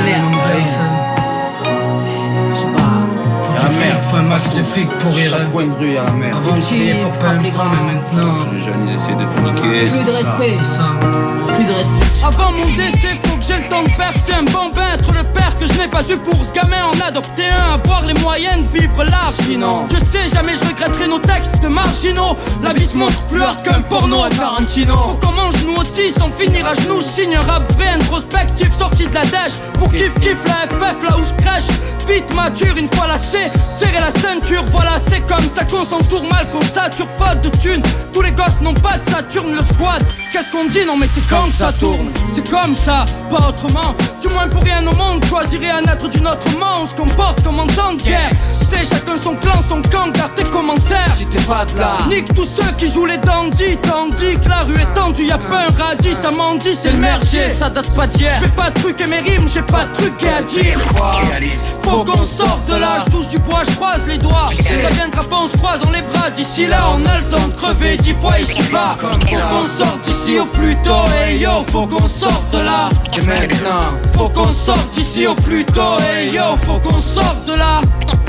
À la mer, faut un max de fric pour rire. Chaque coin de rue à la mer. Avant tu y pour faire un grand, mais maintenant. Les jeunes, ils essaient de tout niquer. plus de respect. C'est ça. Plus de respect. Avant mon décès, faut que j'ai le temps de percer un bambin, être le père que je n'ai pas eu pour ce gamin, en adopter un, avoir les moyens de vivre large. Sinon, je sais jamais je regretterai nos textes de marginaux. La vie se montre plus hard qu'un porno à Tarantino. Faut qu'on mange nous aussi sans finir à genoux. Je signe un rap vrai introspectif sorti de la dèche. Pour kiff la FF là où je crèche. Vite mature une fois lassé, Serrer la ceinture, voilà c'est comme ça qu'on s'entoure mal, qu'on sature faute de thunes. Tous les gosses n'ont pas de Saturne, le squad. Qu'est-ce qu'on dit? Non mais c'est comme ça tourne. C'est comme ça, pas autrement. Du moins pour rien au monde, choisirais un être d'une autre monde. On se comporte comme en temps de guerre. C'est chacun son clan, son camp, garde tes commentaires. Si t'es pas de là, nique tous ceux qui jouent les dandys. Tandis que la rue est tendue, y'a pas un radis. Ça m'en dit, c'est le merdier, ça date pas d'hier. J'fais pas de trucs et mes rimes, j'ai pas de trucs à dire. Faut qu'on sorte de là, j'touche du bois, j'croise les doigts. Ça viendra pas, on se croise dans les bras. D'ici là, on a le temps de crever 10 fois ici bas. Faut qu'on sorte d'ici au plus tôt. Hey yo, faut qu'on sorte de là. Et maintenant, faut qu'on sorte d'ici au plus tôt. Hey yo, faut qu'on sorte de là.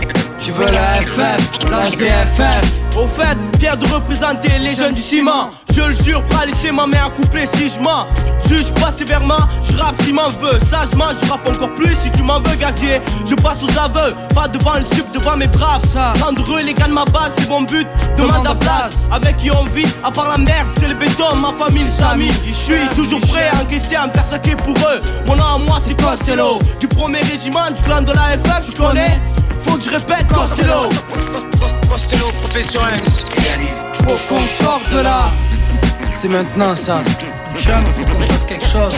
tu veux la FF, la SDFF. Au fait, fier de représenter les jeunes du ciment. Je le jure, pas laisser ma mère coupler si je mens. Juge pas sévèrement, je rappe si m'en veux. Sagement, je rappe encore plus si tu m'en veux gazier. Je passe aux aveux, pas devant le sup, devant mes braves. Rendre heureux les gars de ma base, c'est mon but, demande à place. Avec qui on vit, à part la merde, c'est le béton, ma famille, les amis. Je suis toujours prêt à encaisser, à me faire saquer pour eux. Mon nom à moi c'est Costello. Du premier régiment, du clan de la FF, je connais. Faut que je répète Costello. Costello, profession MC. Faut qu'on sorte de là. C'est maintenant ça. Tiens, faut qu'on fasse quelque chose.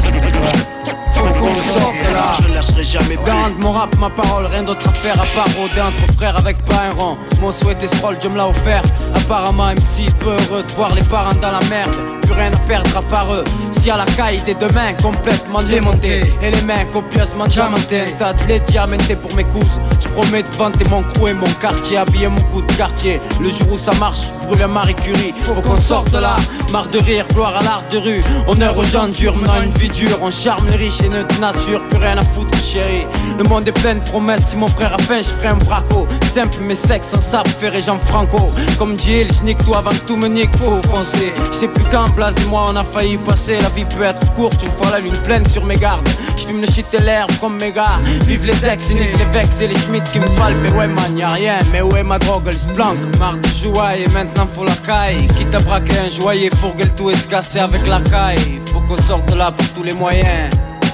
Faut qu'on sorte de là. Je lâcherai jamais. Garante mon rap, ma parole, rien d'autre à faire à part rôder entre frères avec pas un rond. Mon souhait est scroll, Dieu me l'a offert. Apparemment MC peu heureux de voir les parents dans la merde. Plus rien à perdre à part eux. Si à la caille des deux mains complètement démontées et les mains copieusement diamantées. T'as de lait diamanté pour mes cousses. Je promets de vanter mon crew et mon quartier, habiller mon coup de quartier. Le jour où ça marche, je brûle un Marie Curie. Faut qu'on sorte de là. Marre de rire, gloire à l'art de rue. Honneur aux gens durs, menant une vie dure. On charme les riches et notre nature, plus rien à foutre chérie. Le monde est plein de promesses, si mon frère a faim, je ferai un braco. Simple mais sec, sans sable, ferai Jean Franco. Comme dit il, je nique tout avant que tout me nique, faut foncer. Je sais plus quand, Blaze et moi on a failli passer. La vie peut être courte, une fois la lune pleine sur mes gardes. Je fume le shit et l'herbe comme mes gars. Vive les ex, nique les vex et les schmitt qui me palpent. Mais ouais man, y'a rien, mais où est ma drogue, elle se planque. Marre de jouer et maintenant faut la caille. Quitte à braquer un joyer, fourguer le tout et se casser avec la caille. Faut qu'on sorte de là pour tous les moyens.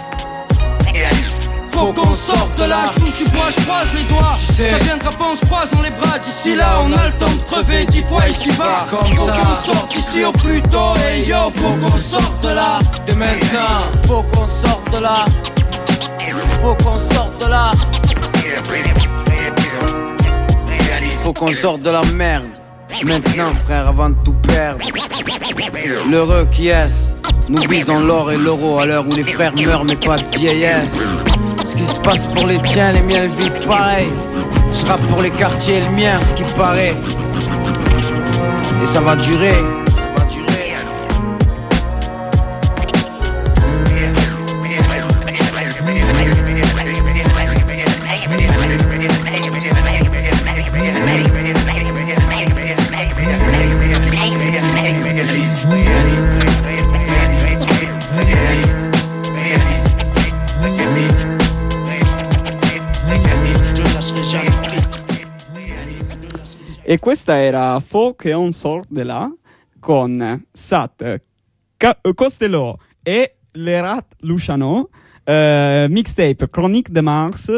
Faut qu'on sorte de là, je touche du bois, je croise les doigts. Ça viendra pas, on se croise dans les bras. D'ici là, on a le temps de crever 10 fois ici bas. Faut qu'on sorte d'ici au plus tôt. Hey yo, faut qu'on sorte de là. Dès maintenant, faut qu'on sorte de là. Faut qu'on sorte de là. Faut qu'on sorte de la merde. Maintenant frère, avant de tout perdre. L'heureux qui est, nous visons l'or et l'euro. À l'heure où les frères meurent mais pas de vieillesse. Ce qui se passe pour les tiens, les miens vivent pareil. Je rappe pour les quartiers, le mien, ce qui paraît. Et ça va durer. E questa era Faut qu'on sorte de là con Sat, Costello e Lerat Luciano, mixtape Chronique de Mars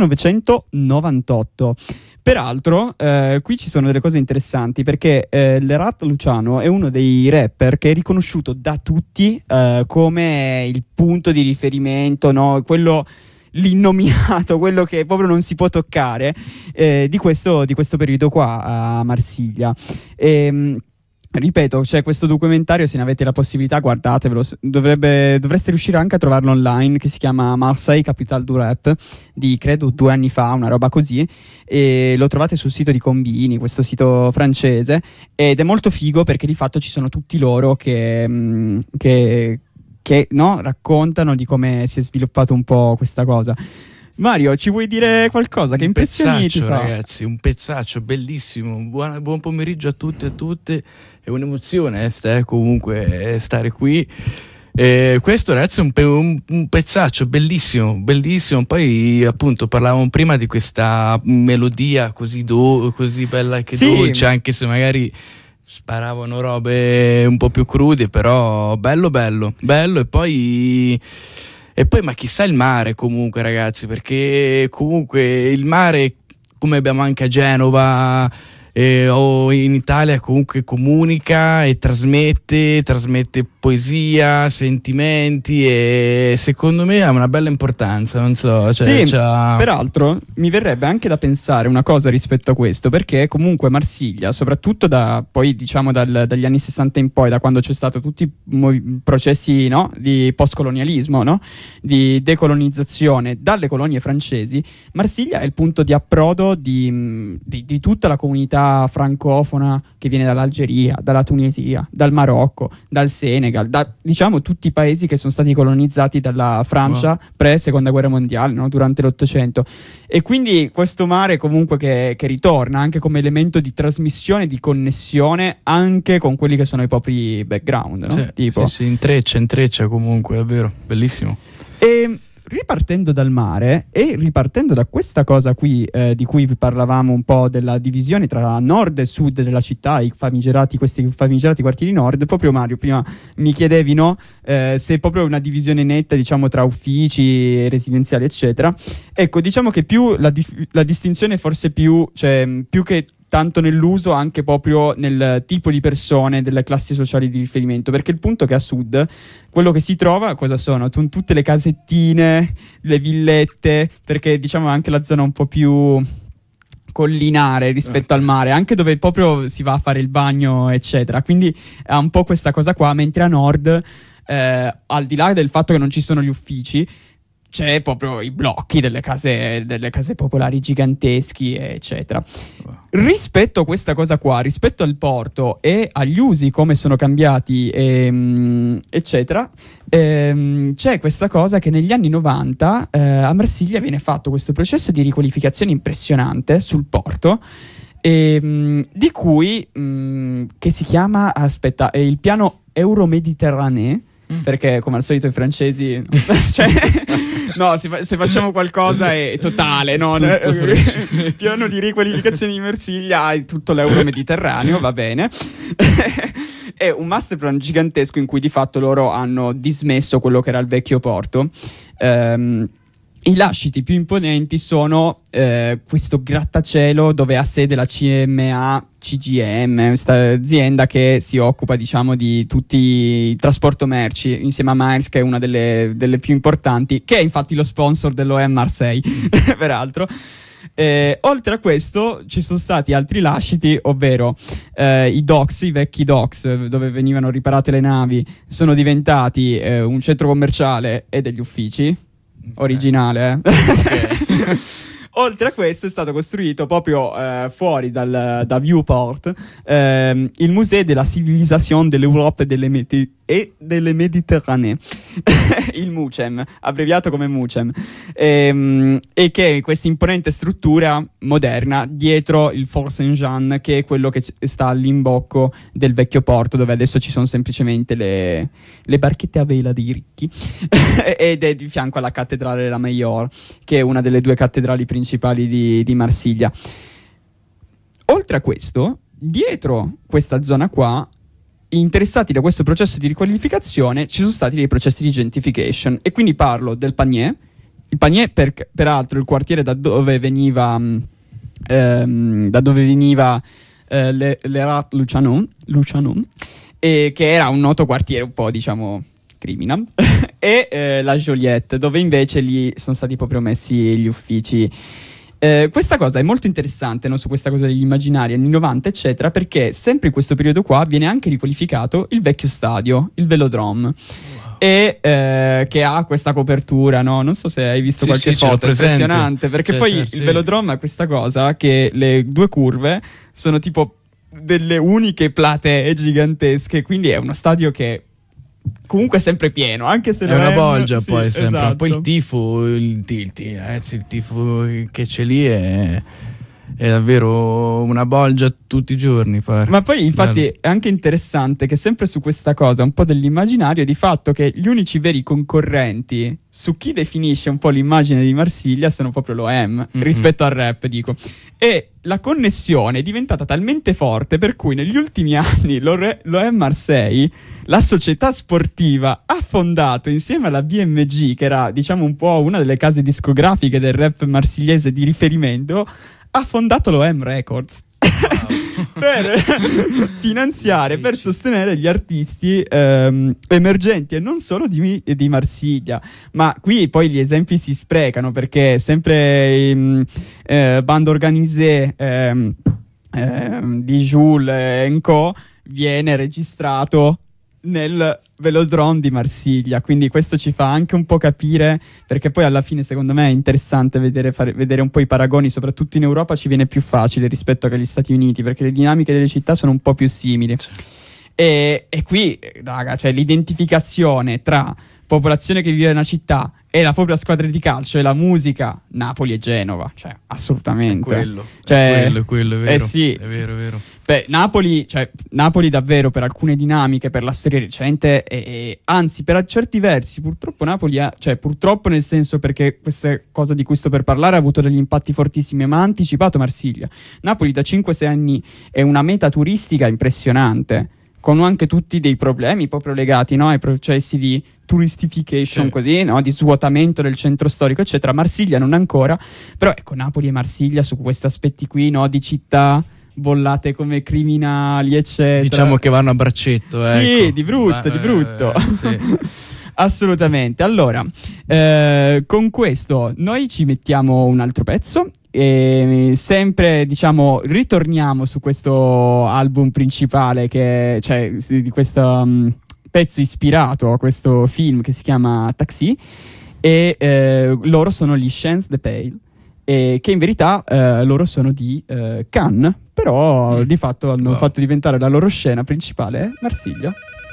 1998. Peraltro qui ci sono delle cose interessanti perché Lerat Luciano è uno dei rapper che è riconosciuto da tutti come il punto di riferimento, no? Quello l'innominato, quello che proprio non si può toccare di questo periodo qua a Marsiglia. Ripeto, c'è questo documentario, se ne avete la possibilità guardatevelo, dovreste riuscire anche a trovarlo online, che si chiama Marseille Capitale du Rap, di credo 2 anni fa, una roba così, e lo trovate sul sito di Combini, questo sito francese, ed è molto figo perché di fatto ci sono tutti loro che no, raccontano di come si è sviluppato un po' questa cosa. Mario, ci vuoi dire qualcosa? Che impressioni ti fa? Ragazzi, un pezzaccio bellissimo. Buon pomeriggio a tutti e a tutte. È un'emozione comunque stare qui. Questo ragazzi è un pezzaccio bellissimo, bellissimo. Poi appunto parlavamo prima di questa melodia così bella che sì, dolce, anche se magari sparavano robe un po' più crude, però bello e poi ma chissà il mare comunque ragazzi, perché comunque il mare come abbiamo anche a Genova o in Italia, comunque comunica e trasmette poesia, sentimenti, e secondo me ha una bella importanza, non so, cioè, sì, peraltro mi verrebbe anche da pensare una cosa rispetto a questo, perché comunque Marsiglia, soprattutto poi diciamo dagli anni 60 in poi, da quando c'è stato tutti i processi, no, di postcolonialismo, no, di decolonizzazione dalle colonie francesi, Marsiglia è il punto di approdo di tutta la comunità francofona che viene dall'Algeria, dalla Tunisia, dal Marocco, dal Senegal, da diciamo tutti i paesi che sono stati colonizzati dalla Francia pre-seconda guerra mondiale, no? Durante l'Ottocento. E quindi questo mare comunque che ritorna anche come elemento di trasmissione, di connessione anche con quelli che sono i propri background, no? Sì, tipo. sì, intreccia comunque, è vero, bellissimo. E ripartendo dal mare e ripartendo da questa cosa qui di cui parlavamo un po', della divisione tra nord e sud della città, questi famigerati quartieri nord, proprio Mario prima mi chiedevi, no, se è proprio una divisione netta, diciamo, tra uffici, residenziali eccetera. Ecco, diciamo che più la distinzione forse più che tanto nell'uso, anche proprio nel tipo di persone, delle classi sociali di riferimento, perché il punto è che a sud quello che si trova cosa sono? Tutte le casettine, le villette, perché diciamo anche la zona un po' più collinare rispetto al mare, anche dove proprio si va a fare il bagno eccetera, quindi ha un po' questa cosa qua, mentre a nord al di là del fatto che non ci sono gli uffici, c'è proprio i blocchi delle case popolari giganteschi, eccetera. Rispetto a questa cosa qua, rispetto al porto e agli usi come sono cambiati, eccetera, c'è questa cosa che negli anni 90 a Marsiglia viene fatto questo processo di riqualificazione impressionante sul porto, di cui che si chiama, il piano Euromediterraneo, perché come al solito i francesi cioè, no, se facciamo qualcosa è totale, no? Il piano di riqualificazione di Marsiglia è tutto l'Euromediterraneo, va bene. È un master plan gigantesco in cui di fatto loro hanno dismesso quello che era il vecchio porto. I lasciti più imponenti sono questo grattacielo dove ha sede la CMA-CGM, questa azienda che si occupa, diciamo, di tutti i trasporto merci, insieme a Maersk, che è una delle più importanti, che è infatti lo sponsor dell'OM Marseille, peraltro. Oltre a questo ci sono stati altri lasciti, ovvero i docks, i vecchi docks dove venivano riparate le navi, sono diventati un centro commerciale e degli uffici. Originale, okay. Oltre a questo è stato costruito proprio fuori da Viewport il Museo della Civilisation de l'Europe e delle Méditerranée, il MUCEM, abbreviato come MUCEM, e che è questa imponente struttura moderna dietro il Fort Saint-Jean, che è quello che sta all'imbocco del vecchio porto, dove adesso ci sono semplicemente le barchette a vela dei ricchi ed è di fianco alla cattedrale La Meilleure, che è una delle due cattedrali principali di Marsiglia. Oltre a questo, dietro questa zona qua, interessati da questo processo di riqualificazione, ci sono stati dei processi di gentrification, e quindi parlo del Panier. Il Panier, peraltro, il quartiere da dove veniva l'Erat Lucianon, che era un noto quartiere un po', diciamo, criminal, e la Joliette, dove invece lì sono stati proprio messi gli uffici. Questa cosa è molto interessante, no? Su questa cosa degli immaginari anni 90 eccetera, perché sempre in questo periodo qua viene anche riqualificato il vecchio stadio, il Velodrome. E che ha questa copertura, no? Non so se hai visto qualche foto, è impressionante, perché poi il Velodrome ha questa cosa che le due curve sono tipo delle uniche platee gigantesche, quindi è uno stadio che comunque è sempre pieno, anche se è una bolgia, sì, poi sempre. Esatto. Poi il tifo, ragazzi, il tifo che c'è lì è davvero una bolgia tutti i giorni, pare. Ma poi infatti è anche interessante che sempre su questa cosa un po' dell'immaginario, di fatto che gli unici veri concorrenti su chi definisce un po' l'immagine di Marsiglia sono proprio l'OM, rispetto al rap, dico. E la connessione è diventata talmente forte per cui negli ultimi anni l'OM Marseille, la società sportiva, ha fondato insieme alla BMG, che era, diciamo, un po' una delle case discografiche del rap marsigliese di riferimento, ha fondato l'OM Records. Per finanziare, per sostenere gli artisti emergenti e non solo di Marsiglia. Ma qui poi gli esempi si sprecano, perché sempre Bande Organisée di Jules & Co. viene registrato nel Velodrome di Marsiglia, quindi questo ci fa anche un po' capire, perché poi alla fine secondo me è interessante vedere un po' i paragoni, soprattutto in Europa ci viene più facile rispetto agli Stati Uniti, perché le dinamiche delle città sono un po' più simili. E qui, raga, cioè l'identificazione tra popolazione che vive in una città e la propria squadra di calcio e la musica, Napoli e Genova, cioè assolutamente. È quello, è vero. Sì. È vero. Beh, Napoli davvero per alcune dinamiche, per la storia recente e anzi per certi versi purtroppo Napoli purtroppo nel senso, perché questa cosa di cui sto per parlare ha avuto degli impatti fortissimi, ma ha anticipato Marsiglia. Napoli da 5-6 anni è una meta turistica impressionante, con anche tutti dei problemi proprio legati, no, ai processi di touristification, così, no, di svuotamento del centro storico, eccetera. Marsiglia non ancora, però ecco, Napoli e Marsiglia su questi aspetti qui, no, di città bollate come criminali, eccetera. Diciamo che vanno a braccetto, sì, ecco. di brutto. Sì. Assolutamente. Allora, con questo noi ci mettiamo un altro pezzo e sempre, diciamo, ritorniamo su questo album principale di questo pezzo ispirato a questo film che si chiama Taxi, e loro sono gli Chance de Pale, che in verità loro sono di Cannes, però di fatto hanno fatto diventare la loro scena principale Marsiglia.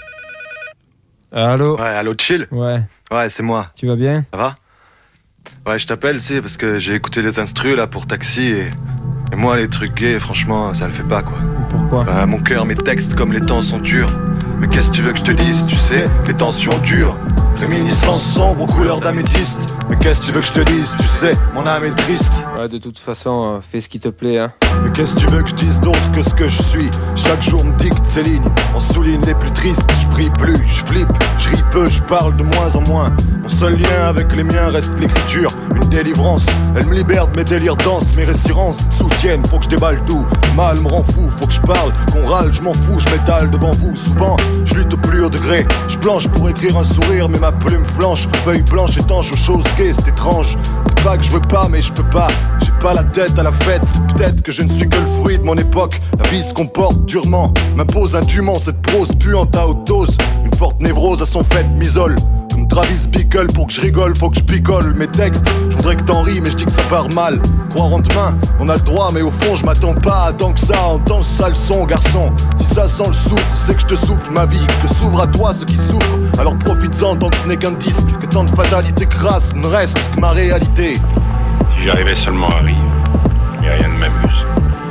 Allô? Ouais, allô, chill? Ouais. Ouais, c'est moi. Tu vas bien? Ça va? Ouais, je t'appelle, c'est parce que j'ai écouté les instrus là pour Taxi et moi, les trucs gays, franchement, ça le fait pas quoi. Pourquoi? Mon cœur, mes textes, comme les temps sont durs. Mais qu'est-ce que tu veux que je te dise? Tu sais, les tensions durent. Réminiscence sombre aux couleurs d'améthyste. Mais qu'est-ce que tu veux que je te dise? Tu sais, mon âme est triste. Ouais, de toute façon, fais ce qui te plaît, hein. Mais qu'est-ce que tu veux que je dise d'autre que ce que je suis? Chaque jour me dicte ces lignes, on souligne les plus tristes. Je prie plus, je flippe, je ris peu, je parle de moins en moins. Mon seul lien avec les miens reste l'écriture, une délivrance. Elle me libère de mes délires denses, mes récérences me soutiennent. Faut que je déballe tout, mal me rend fou. Faut que je parle, qu'on râle, je m'en fous, je m'étale devant vous. Souvent, je lutte au plus haut degré, je planche pour écrire un sourire, mais ma plume flanche. Feuille blanche étanche aux choses gays, c'est étrange. C'est pas que je veux pas, mais je peux pas. J'ai pas la tête à la fête, c'est peut-être que je ne suis que le fruit de mon époque. La vie se comporte durement, m'impose indûment cette prose puante à haute dose. Une forte névrose à son fait m'isole. Comme Travis Bickle, pour que je rigole, faut que je picole mes textes. Je voudrais que t'en ris, mais je dis que ça part mal. Croire en demain, on a le droit, mais au fond je m'attends pas à tant que ça. Entends ça le son, garçon. Si ça sent le soufre, c'est que je te souffle ma vie. Que s'ouvre à toi ceux qui souffrent. Alors profites-en tant que ce n'est qu'un disque. Que tant de fatalité crasse ne reste que ma réalité. Si j'arrivais seulement à rire, mais rien ne m'amuse.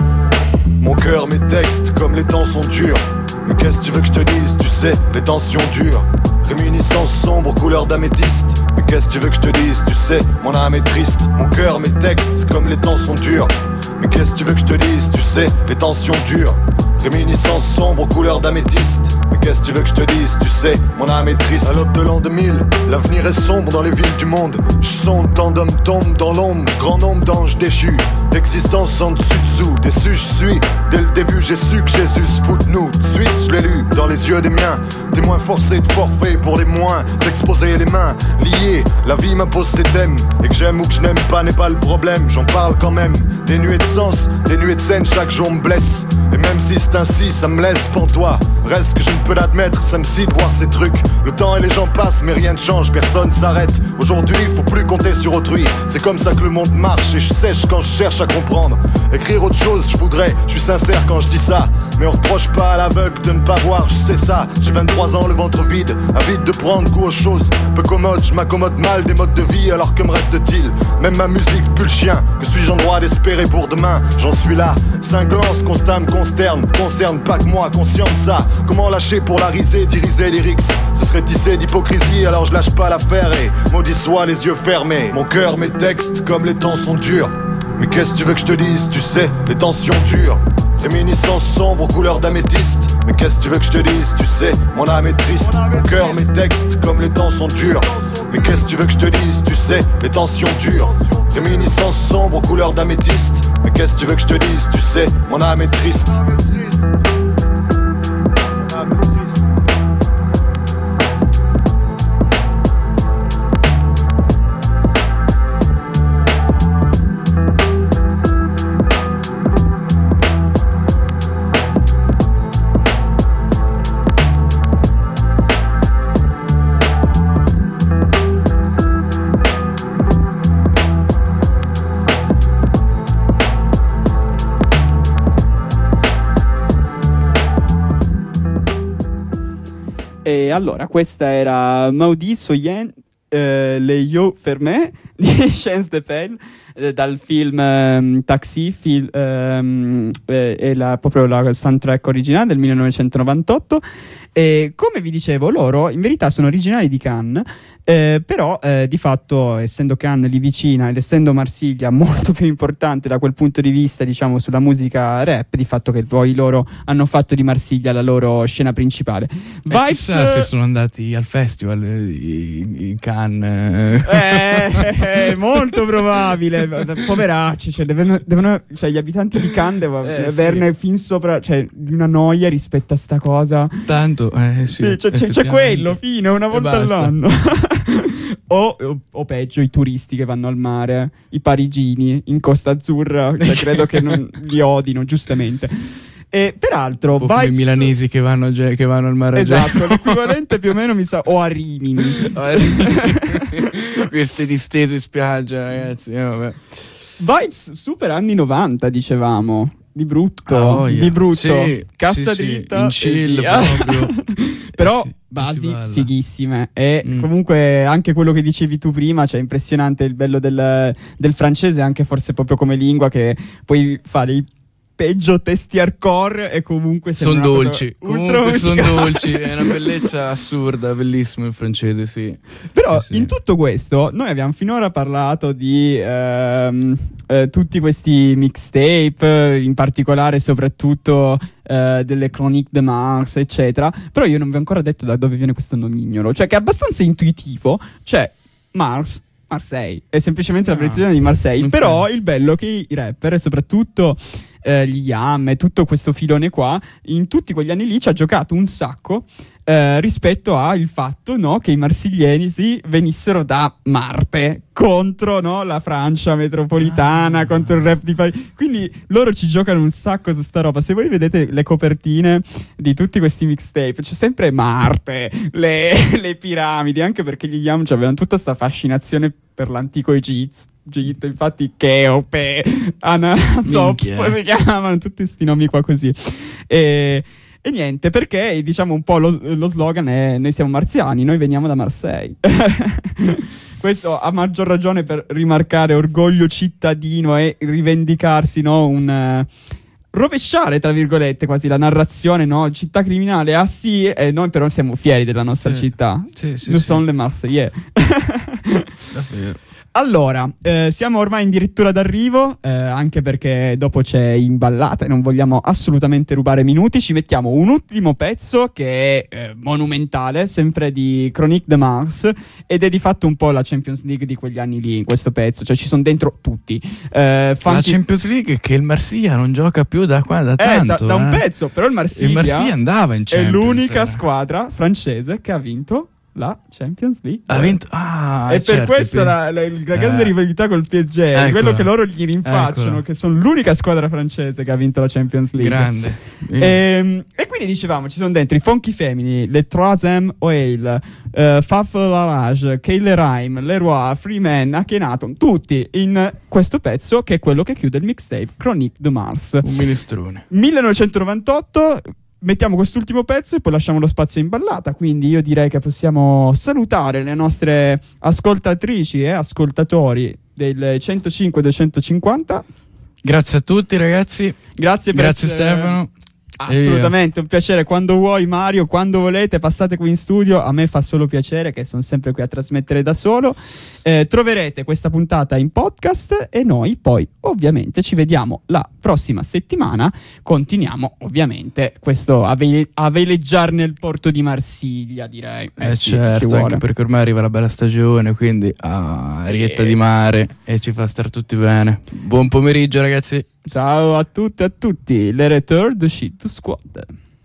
Mon cœur, mes textes, comme les temps sont durs. Mais qu'est-ce que tu veux que je te dise? Tu sais, les tensions durent. Réminiscence sombre, couleur d'améthyste. Mais qu'est-ce que tu veux que je te dise? Tu sais, mon âme est triste. Mon cœur, mes textes, comme les temps sont durs. Mais qu'est-ce que tu veux que je te dise? Tu sais, les tensions durent. Réminiscence sombre, couleur d'améthyste. Mais qu'est-ce que tu veux que je te dise? Tu sais, mon âme est triste. À l'aube de l'an 2000, l'avenir est sombre dans les villes du monde. Je sonde, tant d'hommes tombent dans l'ombre. Grand nombre d'anges déchus, d'existence en dessus-dessous. Déçu je suis, dès le début j'ai su que Jésus se fout de nous. Tout de suite je l'ai lu dans les yeux des miens. Témoin forcé de forfait pour les moins. S'exposer les mains liées, la vie m'impose ses thèmes. Et que j'aime ou que je n'aime pas n'est pas le problème. J'en parle quand même, dénué de sens, dénué de scène, chaque jour me blesse. Et même si c'est ainsi, ça me laisse pantois. Reste que je ne peux l'admettre, ça me scie de voir ces trucs. Le temps et les gens passent mais rien ne change, personne s'arrête. Aujourd'hui faut plus compter sur autrui. C'est comme ça que le monde marche et je sèche quand je cherche à comprendre. Écrire autre chose je voudrais, je suis sincère quand je dis ça. Mais on reproche pas à l'aveugle de ne pas voir, je sais ça. J'ai 23 ans, le ventre vide, avide de prendre goût aux choses. Peu commode, je m'accommode mal des modes de vie. Alors que me reste-t-il? Même ma musique pue le chien. Que suis-je en droit d'espérer pour demain? J'en suis là, cinglant, ce constat me consterne. Concerne pas que moi, conscient de ça. Comment lâcher pour la risée, diriger lyrics? Ce serait tissé d'hypocrisie, alors je lâche pas l'affaire. Et maudit soit les yeux fermés. Mon cœur, mes textes, comme les temps sont durs. Mais qu'est-ce que tu veux que je te dise, tu sais, les tensions durent. Réminiscence sombre aux couleurs d'améthyste. Mais qu'est-ce que tu veux que je te dise, tu sais, mon âme est triste. Mon cœur, mes textes, comme les temps sont durs. Mais qu'est-ce que tu veux que je te dise, tu sais, les tensions durent. Réminiscence sombre aux couleurs d'améthyste. Mais qu'est-ce que tu veux que je te dise, tu sais, mon âme est triste. E allora, questa era Maudit Soyen, Le Yo Fermé di Chance de Pen, dal film Taxi, e proprio la soundtrack originale del 1998. E come vi dicevo, loro in verità sono originali di Cannes, però di fatto, essendo Cannes lì vicina ed essendo Marsiglia molto più importante da quel punto di vista, diciamo, sulla musica rap, di fatto che poi loro hanno fatto di Marsiglia la loro scena principale. Chissà se sono andati al festival in Cannes. Molto probabile. Poveracci, cioè, cioè, gli abitanti di Cannes devono averne fin sopra, cioè, di una noia rispetto a sta cosa. Tanto sì, c'è quello, fine, una volta all'anno. o peggio, i turisti che vanno al mare, i parigini in Costa Azzurra, cioè, credo che non li odino, giustamente. E peraltro Vibes... i milanesi che vanno al mare. Esatto, l'equivalente più o meno mi sa, o a Rimini. Queste distese in spiaggia, ragazzi, vabbè. Vibes super anni 90, dicevamo. Di brutto, di brutto. Sì, cassa sì, dritta, in chill proprio. Però basi fighissime. E comunque anche quello che dicevi tu prima, cioè impressionante il bello del francese, anche forse proprio come lingua, che puoi fare i peggio testi hardcore e comunque sono dolci. Comunque sono dolci, è una bellezza assurda, bellissimo il francese, sì. Però sì. In tutto questo noi abbiamo finora parlato di tutti questi mixtape, in particolare soprattutto delle Chroniques de Mars, eccetera. Però io non vi ho ancora detto da dove viene questo nomignolo, cioè che è abbastanza intuitivo, cioè Marseille, è semplicemente la precisione di Marseille. Okay. Però il bello che i rapper, e soprattutto gli Yam e tutto questo filone qua, in tutti quegli anni lì ci ha giocato un sacco rispetto al fatto, no, che i marsigliesi venissero da Marpe contro, no, la Francia metropolitana, contro il rap di Parigi. Quindi loro ci giocano un sacco su sta roba. Se voi vedete le copertine di tutti questi mixtape, c'è sempre Marpe, le piramidi, anche perché gli Yam avevano tutta sta fascinazione per l'antico Egitto, infatti Cheope, Anazopso si chiamano tutti sti nomi qua così. E niente, perché diciamo un po' lo slogan è: noi siamo marziani, noi veniamo da Marseille. Questo a maggior ragione per rimarcare orgoglio cittadino e rivendicarsi, no? Rovesciare, tra virgolette, quasi la narrazione, no? Città criminale, ah sì, e noi però siamo fieri della nostra città. Nous sommes les Marseillais. Davvero. Allora, siamo ormai addirittura d'arrivo, anche perché dopo c'è Imballata e non vogliamo assolutamente rubare minuti. Ci mettiamo un ultimo pezzo che è monumentale, sempre di Chroniques de Mars, ed è di fatto un po' la Champions League di quegli anni lì in questo pezzo, cioè ci sono dentro tutti. La Champions League che il Marsiglia non gioca più da tanto. Da un pezzo, però il Marsiglia andava in Champions. È l'unica squadra francese che ha vinto la Champions League. Ha vinto, e per questo la grande rivalità col PSG, quello che loro gli rinfacciano, che sono l'unica squadra francese che ha vinto la Champions League. Grande. E quindi dicevamo, ci sono dentro i Funky Family, le Troisième Oil, Faf Larage, Kyle Rhyme, Leroy, Freeman, Akhenaton, tutti in questo pezzo che è quello che chiude il mixtape Chroniques de Mars. Un minestrone. 1998. Mettiamo quest'ultimo pezzo e poi lasciamo lo spazio in ballata. Quindi io direi che possiamo salutare le nostre ascoltatrici e ascoltatori del 105-250. Grazie a tutti, ragazzi. Grazie Stefano. Assolutamente, un piacere. Quando vuoi, Mario, quando volete, passate qui in studio. A me fa solo piacere, che sono sempre qui a trasmettere da solo. Troverete questa puntata in podcast e noi poi ovviamente ci vediamo la prossima settimana. Continuiamo ovviamente questo a veleggiare nel porto di Marsiglia, direi. Sì, certo, anche perché ormai arriva la bella stagione, quindi arietta di mare e ci fa star tutti bene. Buon pomeriggio, ragazzi. Ciao a tutte e a tutti, le Return the Shit Squad.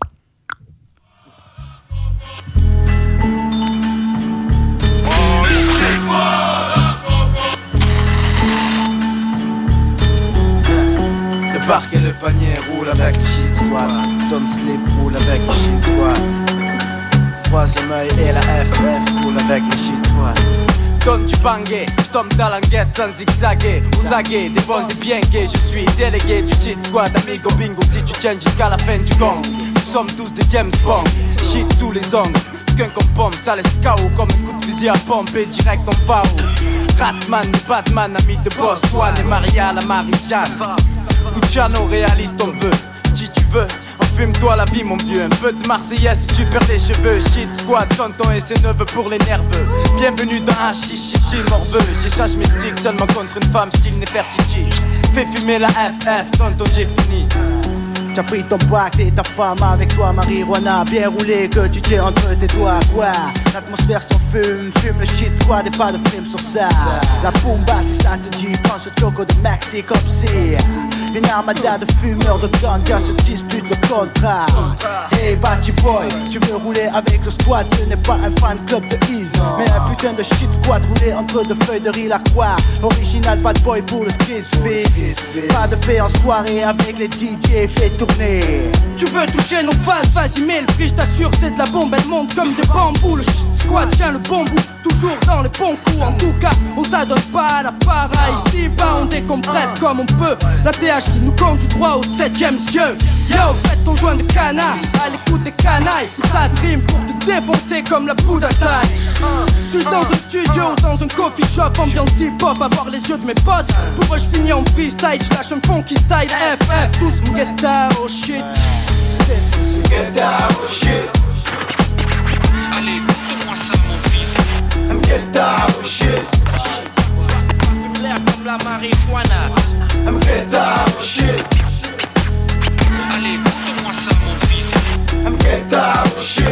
Le parc et le panier roule avec le shit squad. Don't sleep roule avec le shit squad. Troisième œil et la FF roule avec le shit squad. Donne du bangé, je tombe dans l'enquête sans zigzaguer. Aux aguets, des bons et bien gays. Je suis délégué du shit squad. Amigo bingo, si tu tiens jusqu'à la fin du gong. Nous sommes tous des James Bond. Shit sous les ongles. Skunk en pompe, ça laisse KO. Comme un coup de fusil à pompe et direct on va où. Ratman, Batman, ami de boss. Swan et Maria, la Marie-Jeanne. Luciano, réaliste on veut. Si tu veux, enfume-toi la vie mon vieux. Un peu de Marseillaise si tu perds les cheveux. Shit squad, tonton et ses neveux pour les nerveux. Bienvenue dans Hachichichi morveux. J'échange mes sticks seulement contre une femme style Nefertiti. Fais fumer la FF, tonton j'ai fini. T'as pris ton bac et ta femme avec toi, marijuana bien roulé que tu t'es entre tes doigts. Quoi, l'atmosphère s'en fume, fume le shit squad et pas de film sur ça. La Pumba si ça te dit, prends ce choco de Maxi comme si une armada de fumeurs de ganja se dispute le contrat. Hey Batty Boy, tu veux rouler avec le squad, ce n'est pas un fan club de Ease, mais un putain de shit squad roulé entre deux feuilles de riz la croix. Original bad boy pour le squeeze fix. Pas de paix en soirée avec les DJ, fais tourner. Tu veux toucher nos fans, vas-y mets le prix, je t'assure c'est de la bombe, elle monte comme des bambous. Le shit squad tient le bon bout, toujours dans les bons coups. En tout cas, on s'adonne pas à la para. Ici bas on décompresse comme on peut. La THC nous conduit droit au 7ème cieux. Yo, faites ton joint de canard, à l'écoute des canailles. Ça dream pour te défoncer comme la poudre à taille. Je suis dans un studio ou dans un coffee shop, ambiance hip-hop, avoir les yeux de mes potes. Pour eux je finis en freestyle, je lâche un funky style. FF, tous me get down, oh shit. Get down, oh shit. Allez, donne-moi ça mon fils. I'm get down, oh shit. Fume l'air comme la marijuana. I'm get down, oh shit. Allez, donne-moi ça mon fils. I'm get down, oh shit.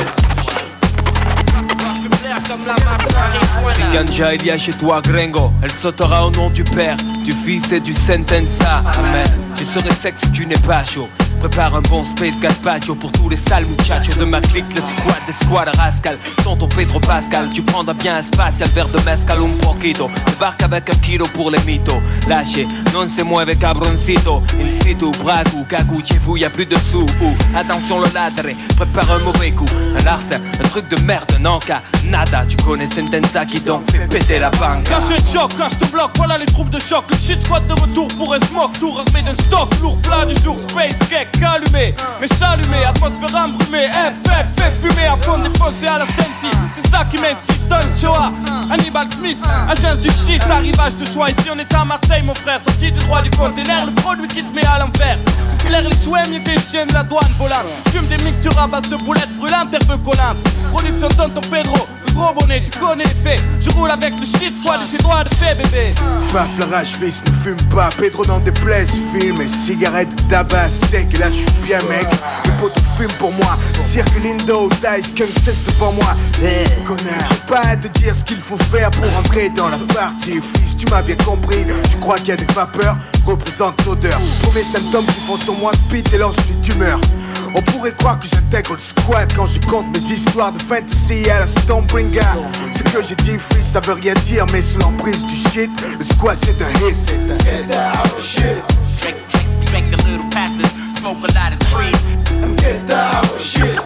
Comme la marijuana. Si ganja il y a chez toi gringo, elle sautera au nom du Père, du Fils et du Sentenza. Amen. Je serai sec si tu n'es pas chaud. Prépare un bon space gazpacho pour tous les sales muchachos de ma clique, le squad des squads rascal. Tonton Pedro Pascal, tu prendras bien un spatial, verre de mezcal un poquito. Débarque avec un kilo pour les mythos. Lâchez, non c'est moi avec cabroncito. In situ, bragu, cagou, chez vous y'a plus de sous. Attention le ladre, prépare un mauvais coup. Un larcin, un truc de merde, non qu'à nada. Tu connais Sentenza qui donc fait péter la banque. Quand je choc, quand je te bloque, voilà les troupes de choc. Le shit squad de retour pour un smoke, tout armé d'un stock. Lourd plat du jour, space cake. Allumé, mais j'allumé, atmosphère embrumée. FF, fait fumer à fond, défoncé à la Sensi. C'est ça qui m'incite, Don Choa, Hannibal Smith, agence du shit, arrivage de choix. Ici on est à Marseille mon frère, sorti du droit du conteneur, le produit qui te met à l'envers. Tu filaires les chouets, mieux des chiens de la douane volante. Fume des mixtures à base de boulettes brûlantes, herbe collante. Production tonton Pedro, le gros bonnet, tu connais les faits. Je roule avec le shit squad et ses droits de fait bébé. Paf la rage fils, ne fume pas, Pedro n'en déplaise. Filme et cigarette, tabac sec. Et là je suis bien mec, les potos fument pour moi. Cirque Lindo, Dice, Kung Test devant moi. Connard, j'ai pas à te dire ce qu'il faut faire pour entrer dans la partie. Fils, tu m'as bien compris, je crois qu'il y a des vapeurs, représente l'odeur. Premier symptômes qui font sur moi speed et alors je suis d'humeur. On pourrait croire que j'intègre le squad quand je compte mes histoires de fantasy à la Stormbringer. Ce que j'ai dit fils ça veut rien dire, mais sous l'emprise du shit, le squad c'est un hit. Get down, shit. Drink a little past this, smoke a lot of trees. I'm get down, shit.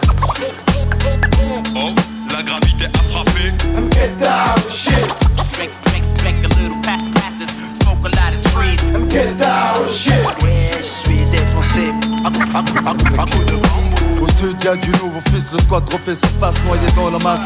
Oh, la gravité a frappé. I'm get down, shit. Drink a little past this, smoke a lot of trees. I'm get down, shit. Ouais, je suis défoncé. À coup de bambou. Au sud y'a du nouveau fils, le squad refait surface, noyé dans la masse avec ses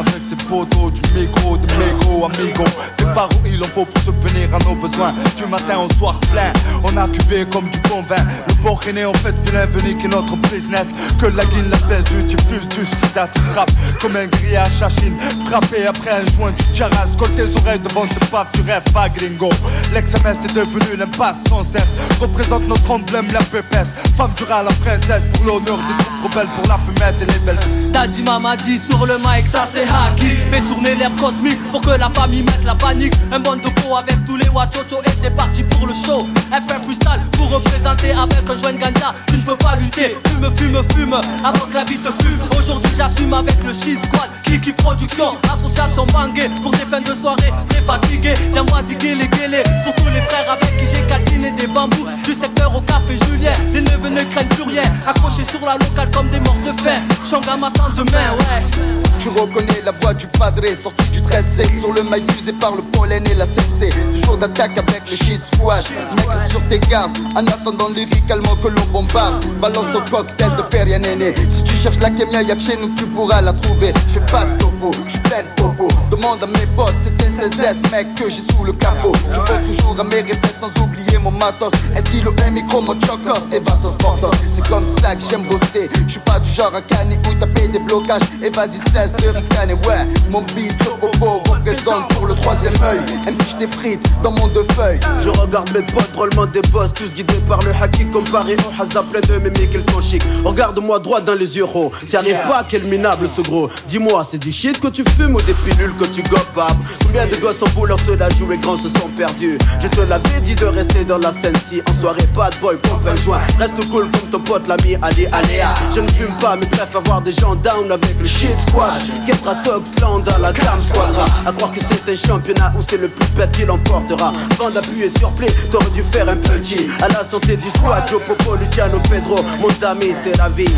poteaux, du micro, de mégo, amigo. Des parents, il en faut pour subvenir à nos besoins. Du matin au soir plein, on a cuvé comme du bon vin. Le port est né en fait vilain, venu qui est notre business. Que la guine, la peste, du diffuse, du sida, tu frappes comme un grillage à Chine. Frappé après un joint du charas. Colle tes oreilles devant tes baffes, tu rêves pas gringo. L'ex-MS est devenu l'impasse sans cesse. Représente notre emblème, la pépesse. Femme durale, la princesse, pour l'honneur des troupes rebelles, pour la fumette et les belles. Daddy mama dit sur le mic, ça c'est hacky. Fais tourner l'air cosmique pour que la famille mette la panique. Un bon de peau avec tous les wachocho et c'est parti pour le show. FR freestyle pour représenter avec un joint ganja. Tu ne peux pas lutter, fume avant que la vie te fume. Aujourd'hui j'assume avec le Shit Squad, Kiki Production, association bangée. Pour des fins de soirée très fatigué, j'envoie ziguer les guélés. Pour tous les frères avec qui j'ai calciné des bambous. Du secteur au café Julien, les neveux ne craignent plus rien. Accrochés sur la locale comme des morts de faim. Changa m'attend demain, ouais. Tu reconnais la voix du padré, sorti du 13C. Sur le mail usé par le pollen et la sensei. Toujours d'attaque avec le Shit Squad. Mec sur tes gardes, en attendant lyricalement que l'on bombarde. Balance ton cocktail de feria néné. Si tu cherches la kémia, y'a que chez nous que tu pourras la trouver. J'fais pas de topo, j'suis plein de popo. Demande à mes potes, c'était 16S mec que j'ai sous le capot. Je pense toujours à mes répètes sans oublier mon matos. Un stylo, un micro, mon chocos, c'est Vatos Mortos. C'est comme ça que j'aime bosser. J'suis pas du genre à canner ou taper des blocages. Et vas-y cesse de ricaner, ouais. Mon beat, le popo représente pour le troisième œil. Un fiche des frites dans mon deux feuilles. Je regarde mes potes, drôlement des boss, tous guidés par le haki comparé au Hazda, plein de mémés qu'ils sont chics. Regarde-moi droit dans les yeux, oh. S'y arrive pas, quel minable ce gros. Dis-moi, c'est du shit que tu fumes ou des pilules que tu gobes? Combien de gosses en voulant se la jouer grand se sont perdus? Je te l'avais dit de rester dans la scène. Si en soirée bad boy, pompe un joint. Reste cool comme ton pote l'ami, allez, aléa. Je ne fume pas mais bref avoir des gens down avec le shit squad. Ketra Toxland à la Dame Squadra. À croire que c'est un championnat où c'est le plus bête qui l'emportera. Avant d'appuyer sur play, t'aurais dû faire un petit. À la santé du squad, Joe Popo, Luciano, Pedro. Mon ami, c'est la vie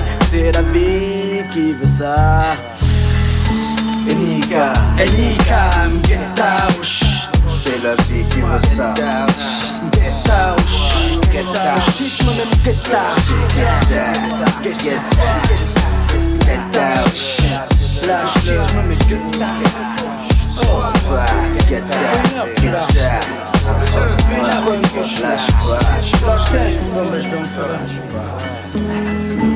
qui veut ça. Enika, get down. c'est la vie qui veut ça. Get down. Get down. Get down. Get down. Lâche-le. Get down. Get down. Lâche pas.